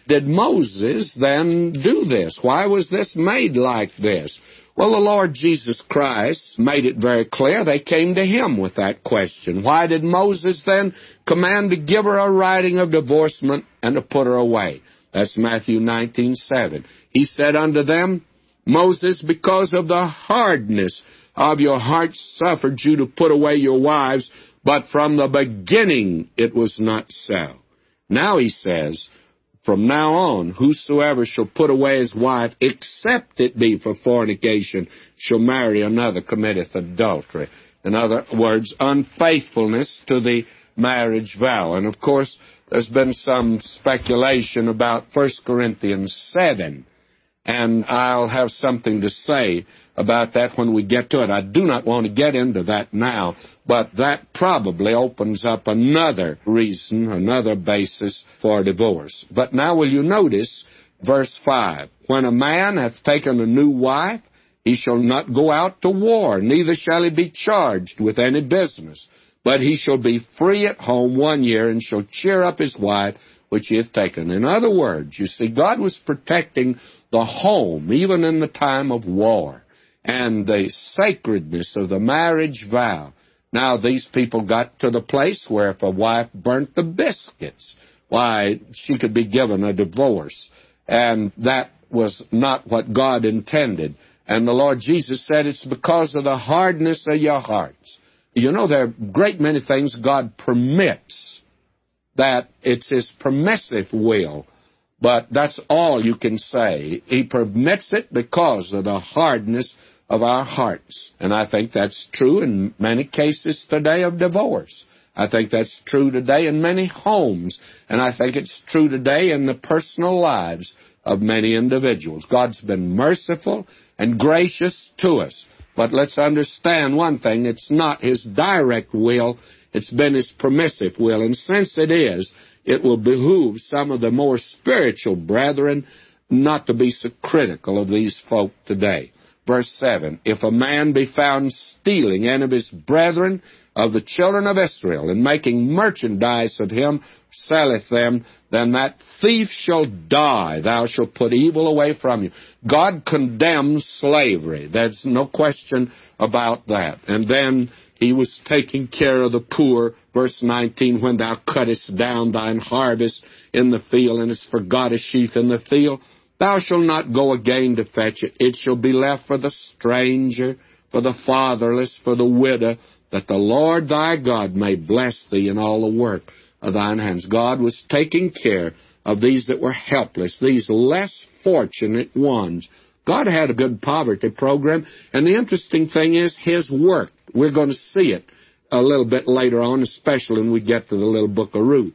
did Moses then do this? Why was this made like this? Well, the Lord Jesus Christ made it very clear. They came to him with that question. Why did Moses then command to give her a writing of divorcement and to put her away? That's Matthew 19:7. He said unto them, Moses, because of the hardness of your hearts suffered you to put away your wives, but from the beginning it was not so. Now he says, from now on, whosoever shall put away his wife, except it be for fornication, shall marry another, committeth adultery. In other words, unfaithfulness to the marriage vow. And of course, there's been some speculation about 1 Corinthians 7, and I'll have something to say about that when we get to it. I do not want to get into that now, but that probably opens up another reason, another basis for divorce. But now will you notice verse 5, when a man hath taken a new wife, he shall not go out to war, neither shall he be charged with any business, but he shall be free at home 1 year, and shall cheer up his wife which he hath taken. In other words, you see, God was protecting the home, even in the time of war, and the sacredness of the marriage vow. Now, these people got to the place where if a wife burnt the biscuits, why, she could be given a divorce. And that was not what God intended. And the Lord Jesus said it's because of the hardness of your hearts. You know, there are a great many things God permits, that it's His permissive will. But that's all you can say. He permits it because of the hardness of our hearts. And I think that's true in many cases today of divorce. I think that's true today in many homes. And I think it's true today in the personal lives of many individuals. God's been merciful and gracious to us. But let's understand one thing. It's not His direct will. It's been His permissive will. And since it is, it will behoove some of the more spiritual brethren not to be so critical of these folk today. Verse 7, if a man be found stealing any of his brethren of the children of Israel, and making merchandise of him, selleth them, then that thief shall die. Thou shalt put evil away from you. God condemns slavery. There's no question about that. And then He was taking care of the poor. Verse 19, when thou cuttest down thine harvest in the field, and hast forgot a sheaf in the field, thou shalt not go again to fetch it. It shall be left for the stranger, for the fatherless, for the widow, that the Lord thy God may bless thee in all the work of thine hands. God was taking care of these that were helpless, these less fortunate ones. God had a good poverty program, and the interesting thing is His work. We're going to see it a little bit later on, especially when we get to the little book of Ruth.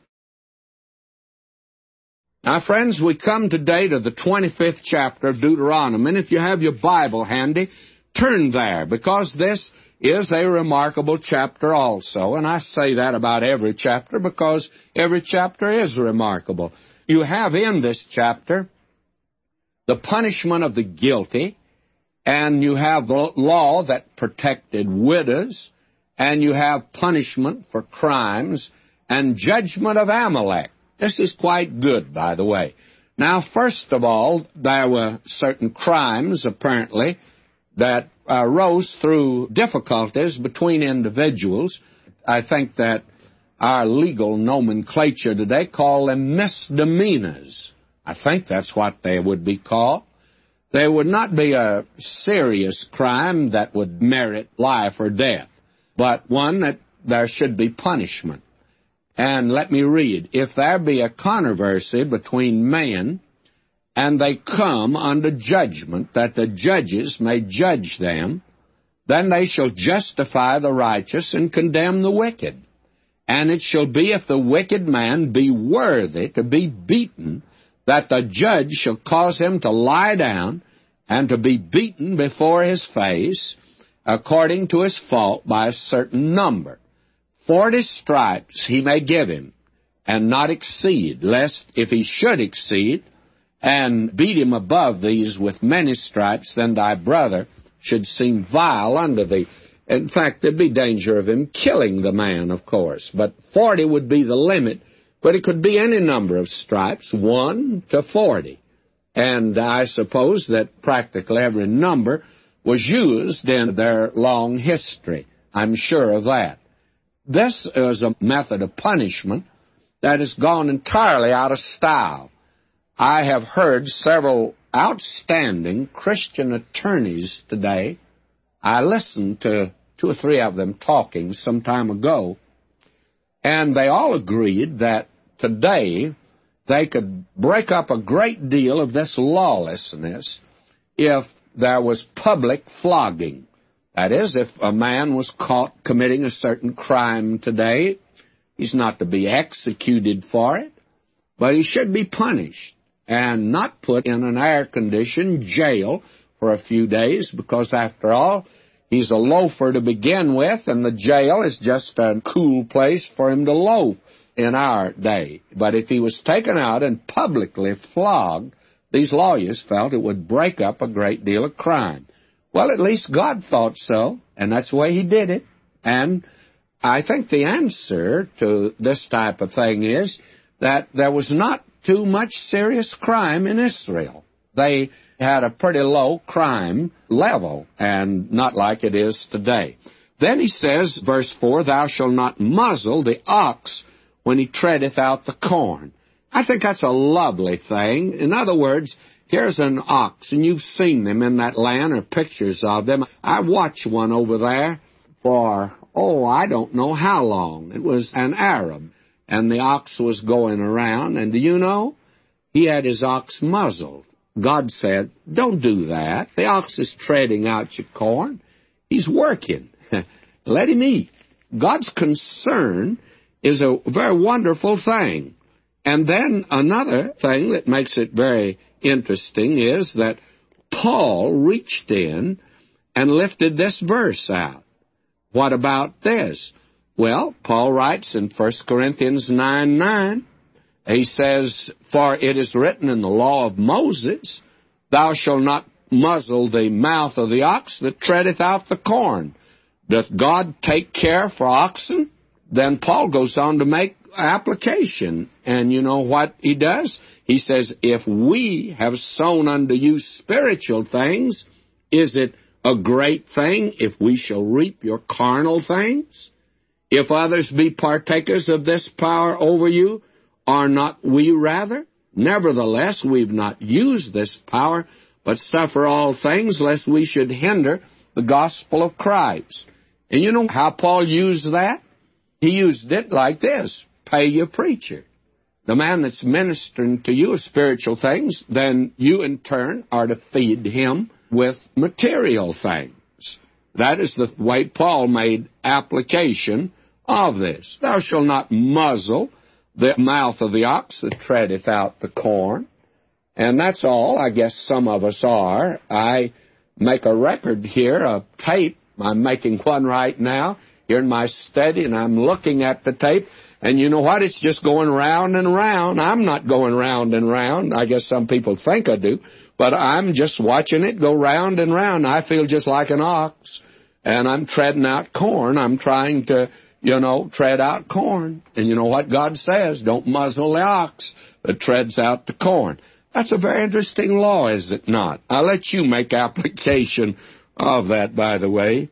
Now, friends, we come today to the 25th chapter of Deuteronomy, and if you have your Bible handy, turn there, because this is a remarkable chapter also, and I say that about every chapter because every chapter is remarkable. You have in this chapter the punishment of the guilty, and you have the law that protected widows, and you have punishment for crimes, and judgment of Amalek. This is quite good, by the way. Now, first of all, there were certain crimes, apparently, that arose through difficulties between individuals. I think that our legal nomenclature today call them misdemeanors. I think that's what they would be called. There would not be a serious crime that would merit life or death, but one that there should be punishment. And let me read. If there be a controversy between men, and they come unto judgment, that the judges may judge them, then they shall justify the righteous and condemn the wicked. And it shall be, if the wicked man be worthy to be beaten, that the judge shall cause him to lie down and to be beaten before his face, according to his fault, by a certain number. 40 stripes he may give him, and not exceed, lest if he should exceed, and beat him above these with many stripes, then thy brother should seem vile unto thee. In fact, there'd be danger of him killing the man, of course, but 40 would be the limit But it could be any number of stripes, 1 to 40. And I suppose that practically every number was used in their long history. I'm sure of that. This is a method of punishment that has gone entirely out of style. I have heard several outstanding Christian attorneys today. I listened to 2 or 3 of them talking some time ago, and they all agreed that today they could break up a great deal of this lawlessness if there was public flogging. That is, if a man was caught committing a certain crime today, he's not to be executed for it, but he should be punished and not put in an air-conditioned jail for a few days, because after all, he's a loafer to begin with, and the jail is just a cool place for him to loaf in our day. But if he was taken out and publicly flogged, these lawyers felt it would break up a great deal of crime. Well, at least God thought so, and that's the way he did it. And I think the answer to this type of thing is that there was not too much serious crime in Israel. They had a pretty low crime level, and not like it is today. Then he says, verse 4, "Thou shalt not muzzle the ox when he treadeth out the corn." I think that's a lovely thing. In other words, here's an ox, and you've seen them in that land, or pictures of them. I watched one over there for, I don't know how long. It was an Arab, and the ox was going around, and do you know, he had his ox muzzled. God said, don't do that. The ox is treading out your corn. He's working. Let him eat. God's concern is a very wonderful thing. And then another thing that makes it very interesting is that Paul reached in and lifted this verse out. What about this? Well, Paul writes in 1 Corinthians 9:9, he says, "For it is written in the law of Moses, Thou shalt not muzzle the mouth of the ox that treadeth out the corn." Doth God take care for oxen? Then Paul goes on to make application. And you know what he does? He says, "If we have sown unto you spiritual things, is it a great thing if we shall reap your carnal things? If others be partakers of this power over you, are not we rather? Nevertheless, we've not used this power, but suffer all things, lest we should hinder the gospel of Christ." And you know how Paul used that? He used it like this: pay your preacher. The man that's ministering to you of spiritual things, then you in turn are to feed him with material things. That is the way Paul made application of this. "Thou shalt not muzzle the mouth of the ox that treadeth out the corn." And that's all I guess some of us are. I make a record here, a tape. I'm making one right now here in my study, and I'm looking at the tape, and you know what? It's just going round and round. I'm not going round and round. I guess some people think I do, but I'm just watching it go round and round. I feel just like an ox, and I'm treading out corn. I'm trying to, tread out corn. And you know what God says? Don't muzzle the ox that treads out the corn. That's a very interesting law, is it not? I'll let you make application of that, by the way.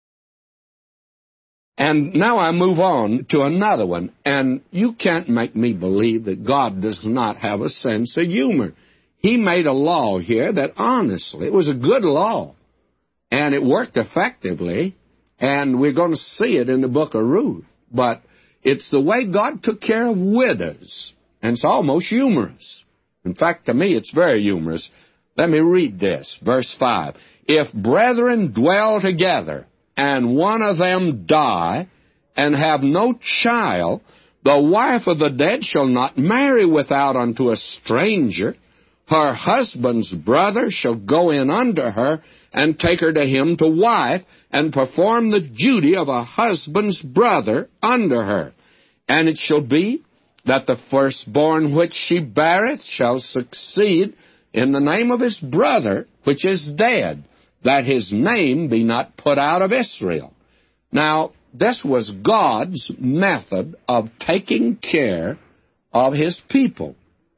And now I move on to another one. And you can't make me believe that God does not have a sense of humor. He made a law here that, honestly, it was a good law. And it worked effectively. And we're going to see it in the book of Ruth. But it's the way God took care of widows. And it's almost humorous. In fact, to me, it's very humorous. Let me read this, verse 5. "If brethren dwell together, and one of them die, and have no child, the wife of the dead shall not marry without unto a stranger. Her husband's brother shall go in unto her, and take her to him to wife, and perform the duty of a husband's brother unto her. And it shall be that the firstborn which she beareth shall succeed in the name of his brother which is dead, that his name be not put out of Israel." Now, this was God's method of taking care of his people.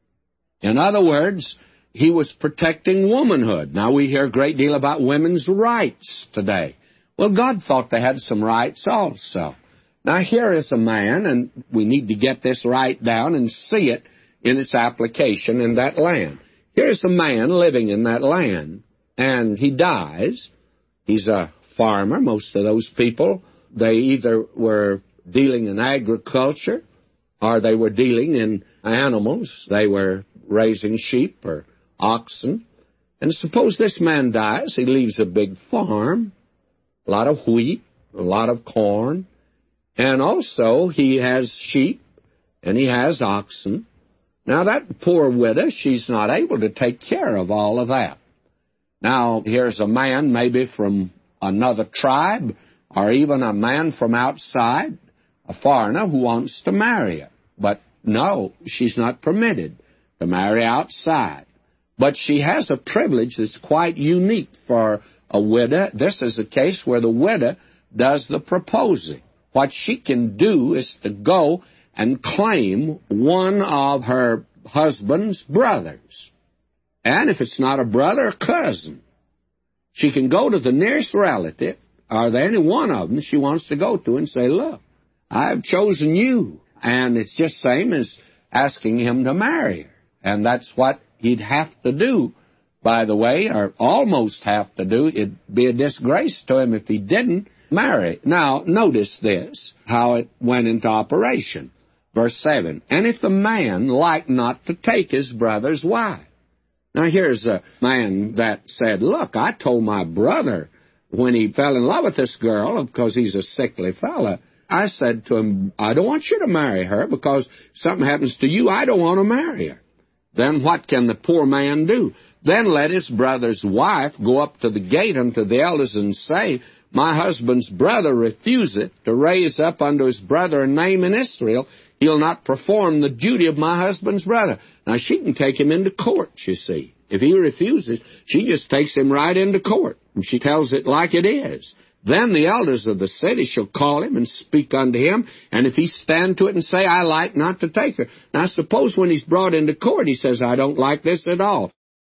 In other words, he was protecting womanhood. Now, we hear a great deal about women's rights today. Well, God thought they had some rights also. Now, here is a man, and we need to get this right down and see it in its application in that land. Here's a man living in that land, and he dies. He's a farmer. Most of those people, they either were dealing in agriculture or they were dealing in animals. They were raising sheep or oxen. And suppose this man dies. He leaves a big farm, a lot of wheat, a lot of corn, and also he has sheep and he has oxen. Now, that poor widow, she's not able to take care of all of that. Now, here's a man maybe from another tribe or even a man from outside, a foreigner who wants to marry her. But no, she's not permitted to marry outside. But she has a privilege that's quite unique for a widow. This is a case where the widow does the proposing. What she can do is to go and claim one of her husband's brothers. And if it's not a brother, a cousin. She can go to the nearest relative, or any one of them she wants to go to and say, look, I've chosen you. And it's just same as asking him to marry her. And that's what he'd have to do, by the way, or almost have to do. It'd be a disgrace to him if he didn't marry. Now, notice this, how it went into operation. Verse 7, and if the man like not to take his brother's wife. Now, here's a man that said, look, I told my brother when he fell in love with this girl, because he's a sickly fella, I said to him, I don't want you to marry her, because if something happens to you, I don't want to marry her. Then what can the poor man do? Then let his brother's wife go up to the gate unto the elders and say, my husband's brother refuseth to raise up unto his brother a name in Israel. He'll not perform the duty of my husband's brother. Now, she can take him into court, you see. If he refuses, she just takes him right into court, and she tells it like it is. Then the elders of the city shall call him and speak unto him, and if he stand to it and say, I like not to take her. Now, suppose when he's brought into court, he says, I don't like this at all.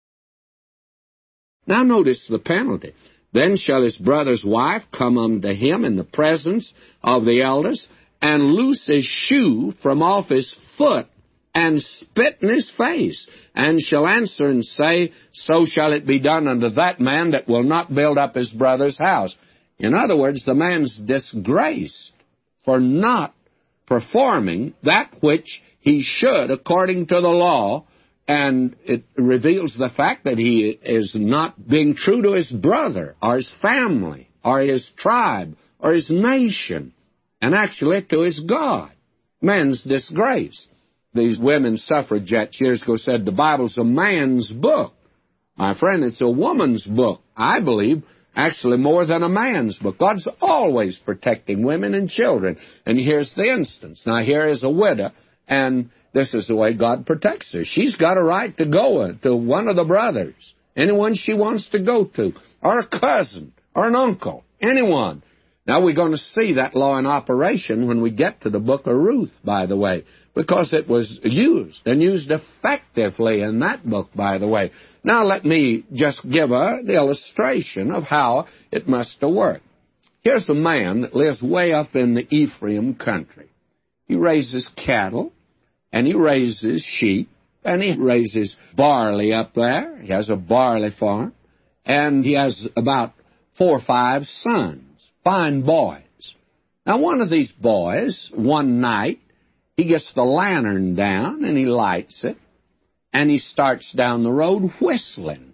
Now, notice the penalty. Then shall his brother's wife come unto him in the presence of the elders, and loose his shoe from off his foot, and spit in his face, and shall answer and say, so shall it be done unto that man that will not build up his brother's house. In other words, the man's disgraced for not performing that which he should according to the law, and it reveals the fact that he is not being true to his brother, or his family, or his tribe, or his nation, and actually to his God. Man's disgrace. These women suffragettes years ago said the Bible's a man's book. My friend, it's a woman's book, I believe, actually more than a man's book. God's always protecting women and children. And here's the instance. Now, here is a widow, and this is the way God protects her. She's got a right to go to one of the brothers, anyone she wants to go to, or a cousin, or an uncle, anyone. Now, we're going to see that law in operation when we get to the book of Ruth, by the way, because it was used, and used effectively in that book, by the way. Now, let me just give an illustration of how it must have worked. Here's a man that lives way up in the Ephraim country. He raises cattle, and he raises sheep, and he raises barley up there. He has a barley farm, and he has about 4 or 5 sons. Fine boys. Now, one of these boys, one night, he gets the lantern down, and he lights it, and he starts down the road whistling.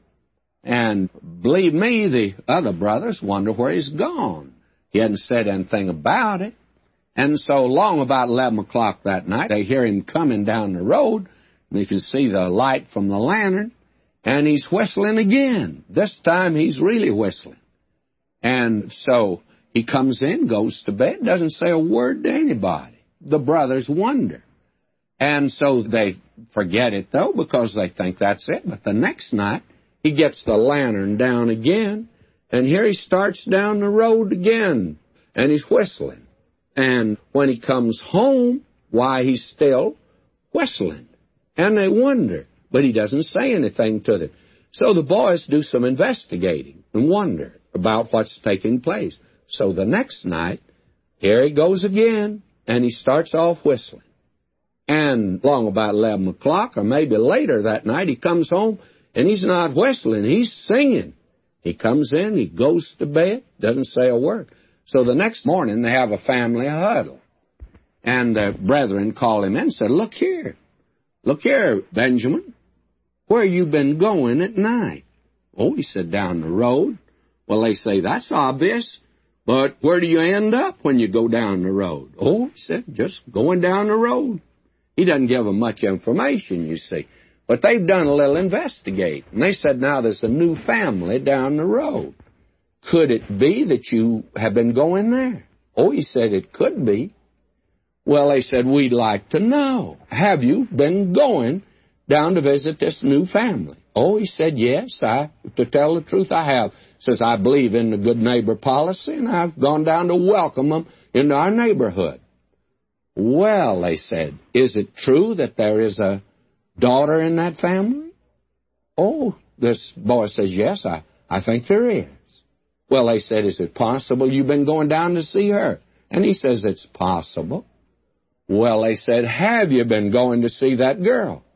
And believe me, the other brothers wonder where he's gone. He hadn't said anything about it. And so long about 11 o'clock that night, they hear him coming down the road, and you can see the light from the lantern, and he's whistling again. This time, he's really whistling. And so he comes in, goes to bed, doesn't say a word to anybody. The brothers wonder. And so they forget it, though, because they think that's it. But the next night, he gets the lantern down again, and here he starts down the road again, and he's whistling. And when he comes home, why, he's still whistling. And they wonder, but he doesn't say anything to them. So the boys do some investigating and wonder about what's taking place. So the next night, here he goes again, and he starts off whistling. And long about 11 o'clock, or maybe later that night, he comes home, and he's not whistling, he's singing. He comes in, he goes to bed, doesn't say a word. So the next morning, they have a family huddle. And the brethren call him in and said, Look here, Benjamin, where you been going at night? Oh, he said, down the road. Well, they say, that's obvious, but where do you end up when you go down the road? Oh, he said, just going down the road. He doesn't give them much information, you see. But they've done a little investigating. And they said, now there's a new family down the road. Could it be that you have been going there? Oh, he said, it could be. Well, they said, we'd like to know. Have you been going down to visit this new family? Oh, he said, yes, to tell the truth, I have. Says, I believe in the good neighbor policy, and I've gone down to welcome them into our neighborhood. Well, they said, is it true that there is a daughter in that family? Oh, this boy says, yes, I think there is. Well, they said, is it possible you've been going down to see her? And he says, it's possible. Well, they said, have you been going to see that girl?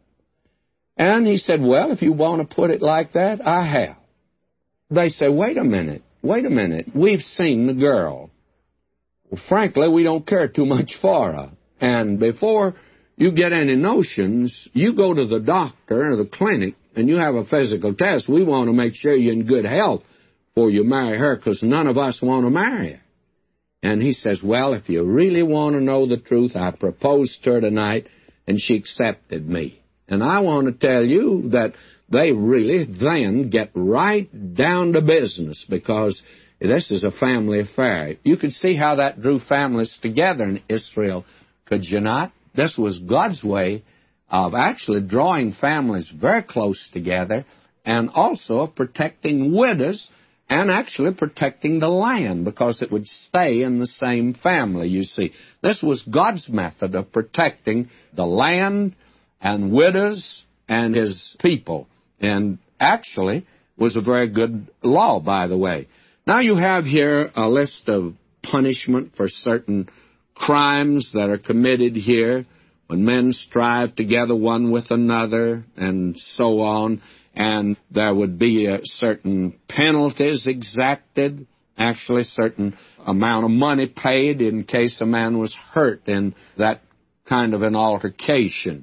And he said, well, if you want to put it like that, I have. They said, wait a minute, we've seen the girl. Well, frankly, we don't care too much for her. And before you get any notions, you go to the doctor or the clinic and you have a physical test. We want to make sure you're in good health before you marry her, because none of us want to marry her. And he says, well, if you really want to know the truth, I proposed to her tonight, and she accepted me. And I want to tell you that they really then get right down to business, because this is a family affair. You could see how that drew families together in Israel, could you not? This was God's way of actually drawing families very close together, and also of protecting widows and actually protecting the land, because it would stay in the same family, you see. This was God's method of protecting the land and widows and his people, and actually was a very good law, by the way. Now you have here a list of punishment for certain crimes that are committed here, when men strive together one with another, and so on. And there would be certain penalties exacted, actually certain amount of money paid in case a man was hurt in that kind of an altercation.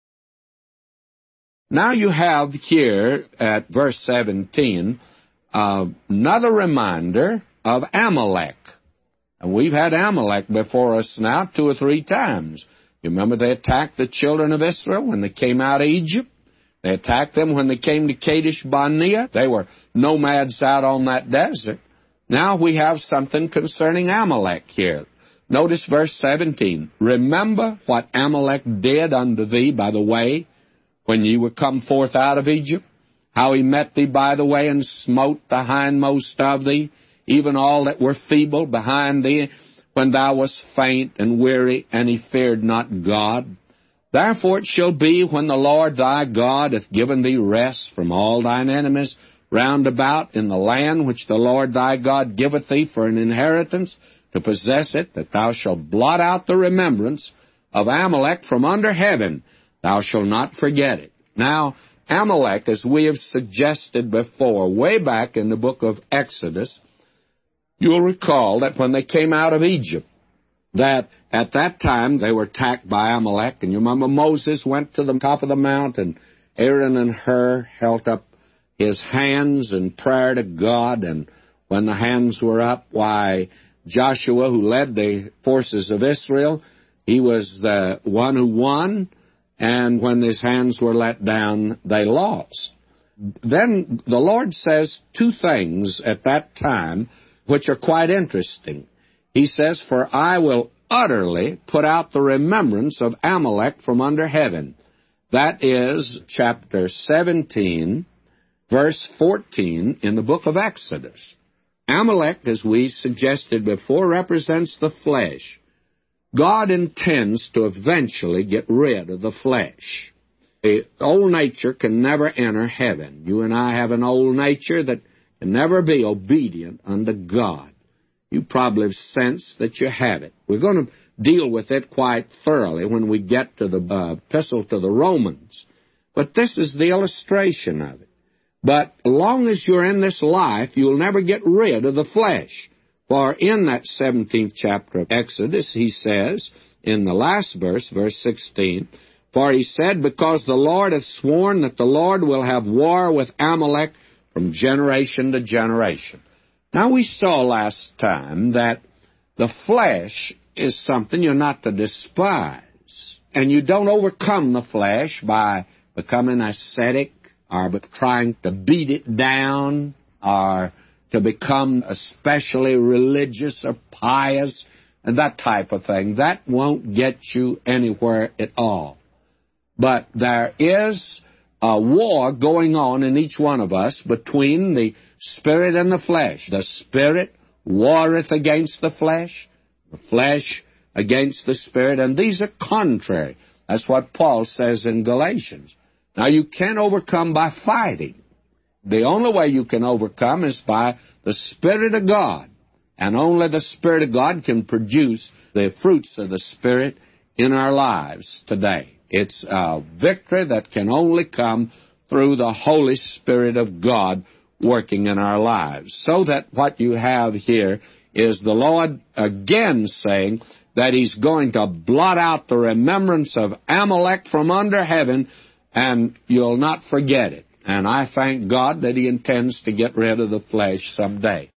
Now you have here at verse 17 another reminder of Amalek. And we've had Amalek before us now 2 or 3 times. You remember they attacked the children of Israel when they came out of Egypt? They attacked them when they came to Kadesh Barnea. They were nomads out on that desert. Now we have something concerning Amalek here. Notice verse 17. Remember what Amalek did unto thee by the way, when ye were come forth out of Egypt, how he met thee by the way, and smote the hindmost of thee, even all that were feeble behind thee, when thou wast faint and weary, and he feared not God. Therefore it shall be, when the Lord thy God hath given thee rest from all thine enemies round about in the land which the Lord thy God giveth thee for an inheritance, to possess it, that thou shalt blot out the remembrance of Amalek from under heaven. Thou shalt not forget it. Now, Amalek, as we have suggested before, way back in the book of Exodus, you'll recall that when they came out of Egypt, that at that time they were attacked by Amalek. And you remember Moses went to the top of the mount, and Aaron and Hur held up his hands in prayer to God. And when the hands were up, why, Joshua, who led the forces of Israel, he was the one who won. And when his hands were let down, they lost. Then the Lord says 2 things at that time which are quite interesting. He says, for I will utterly put out the remembrance of Amalek from under heaven. That is chapter 17, verse 14 in the book of Exodus. Amalek, as we suggested before, represents the flesh. God intends to eventually get rid of the flesh. The old nature can never enter heaven. You and I have an old nature that can never be obedient unto God. You probably have sensed that you have it. We're going to deal with it quite thoroughly when we get to the epistle to the Romans. But this is the illustration of it. But as long as you're in this life, you'll never get rid of the flesh. For in that 17th chapter of Exodus, he says, in the last verse, verse 16, for he said, because the Lord hath sworn that the Lord will have war with Amalek from generation to generation. Now, we saw last time that the flesh is something you're not to despise. And you don't overcome the flesh by becoming ascetic or by trying to beat it down or to become especially religious or pious and that type of thing. That won't get you anywhere at all. But there is a war going on in each one of us between the spirit and the flesh. The spirit warreth against the flesh against the spirit, and these are contrary. That's what Paul says in Galatians. Now, you can't overcome by fighting. The only way you can overcome is by the Spirit of God, and only the Spirit of God can produce the fruits of the Spirit in our lives today. It's a victory that can only come through the Holy Spirit of God working in our lives. So that what you have here is the Lord again saying that He's going to blot out the remembrance of Amalek from under heaven, and you'll not forget it. And I thank God that He intends to get rid of the flesh someday.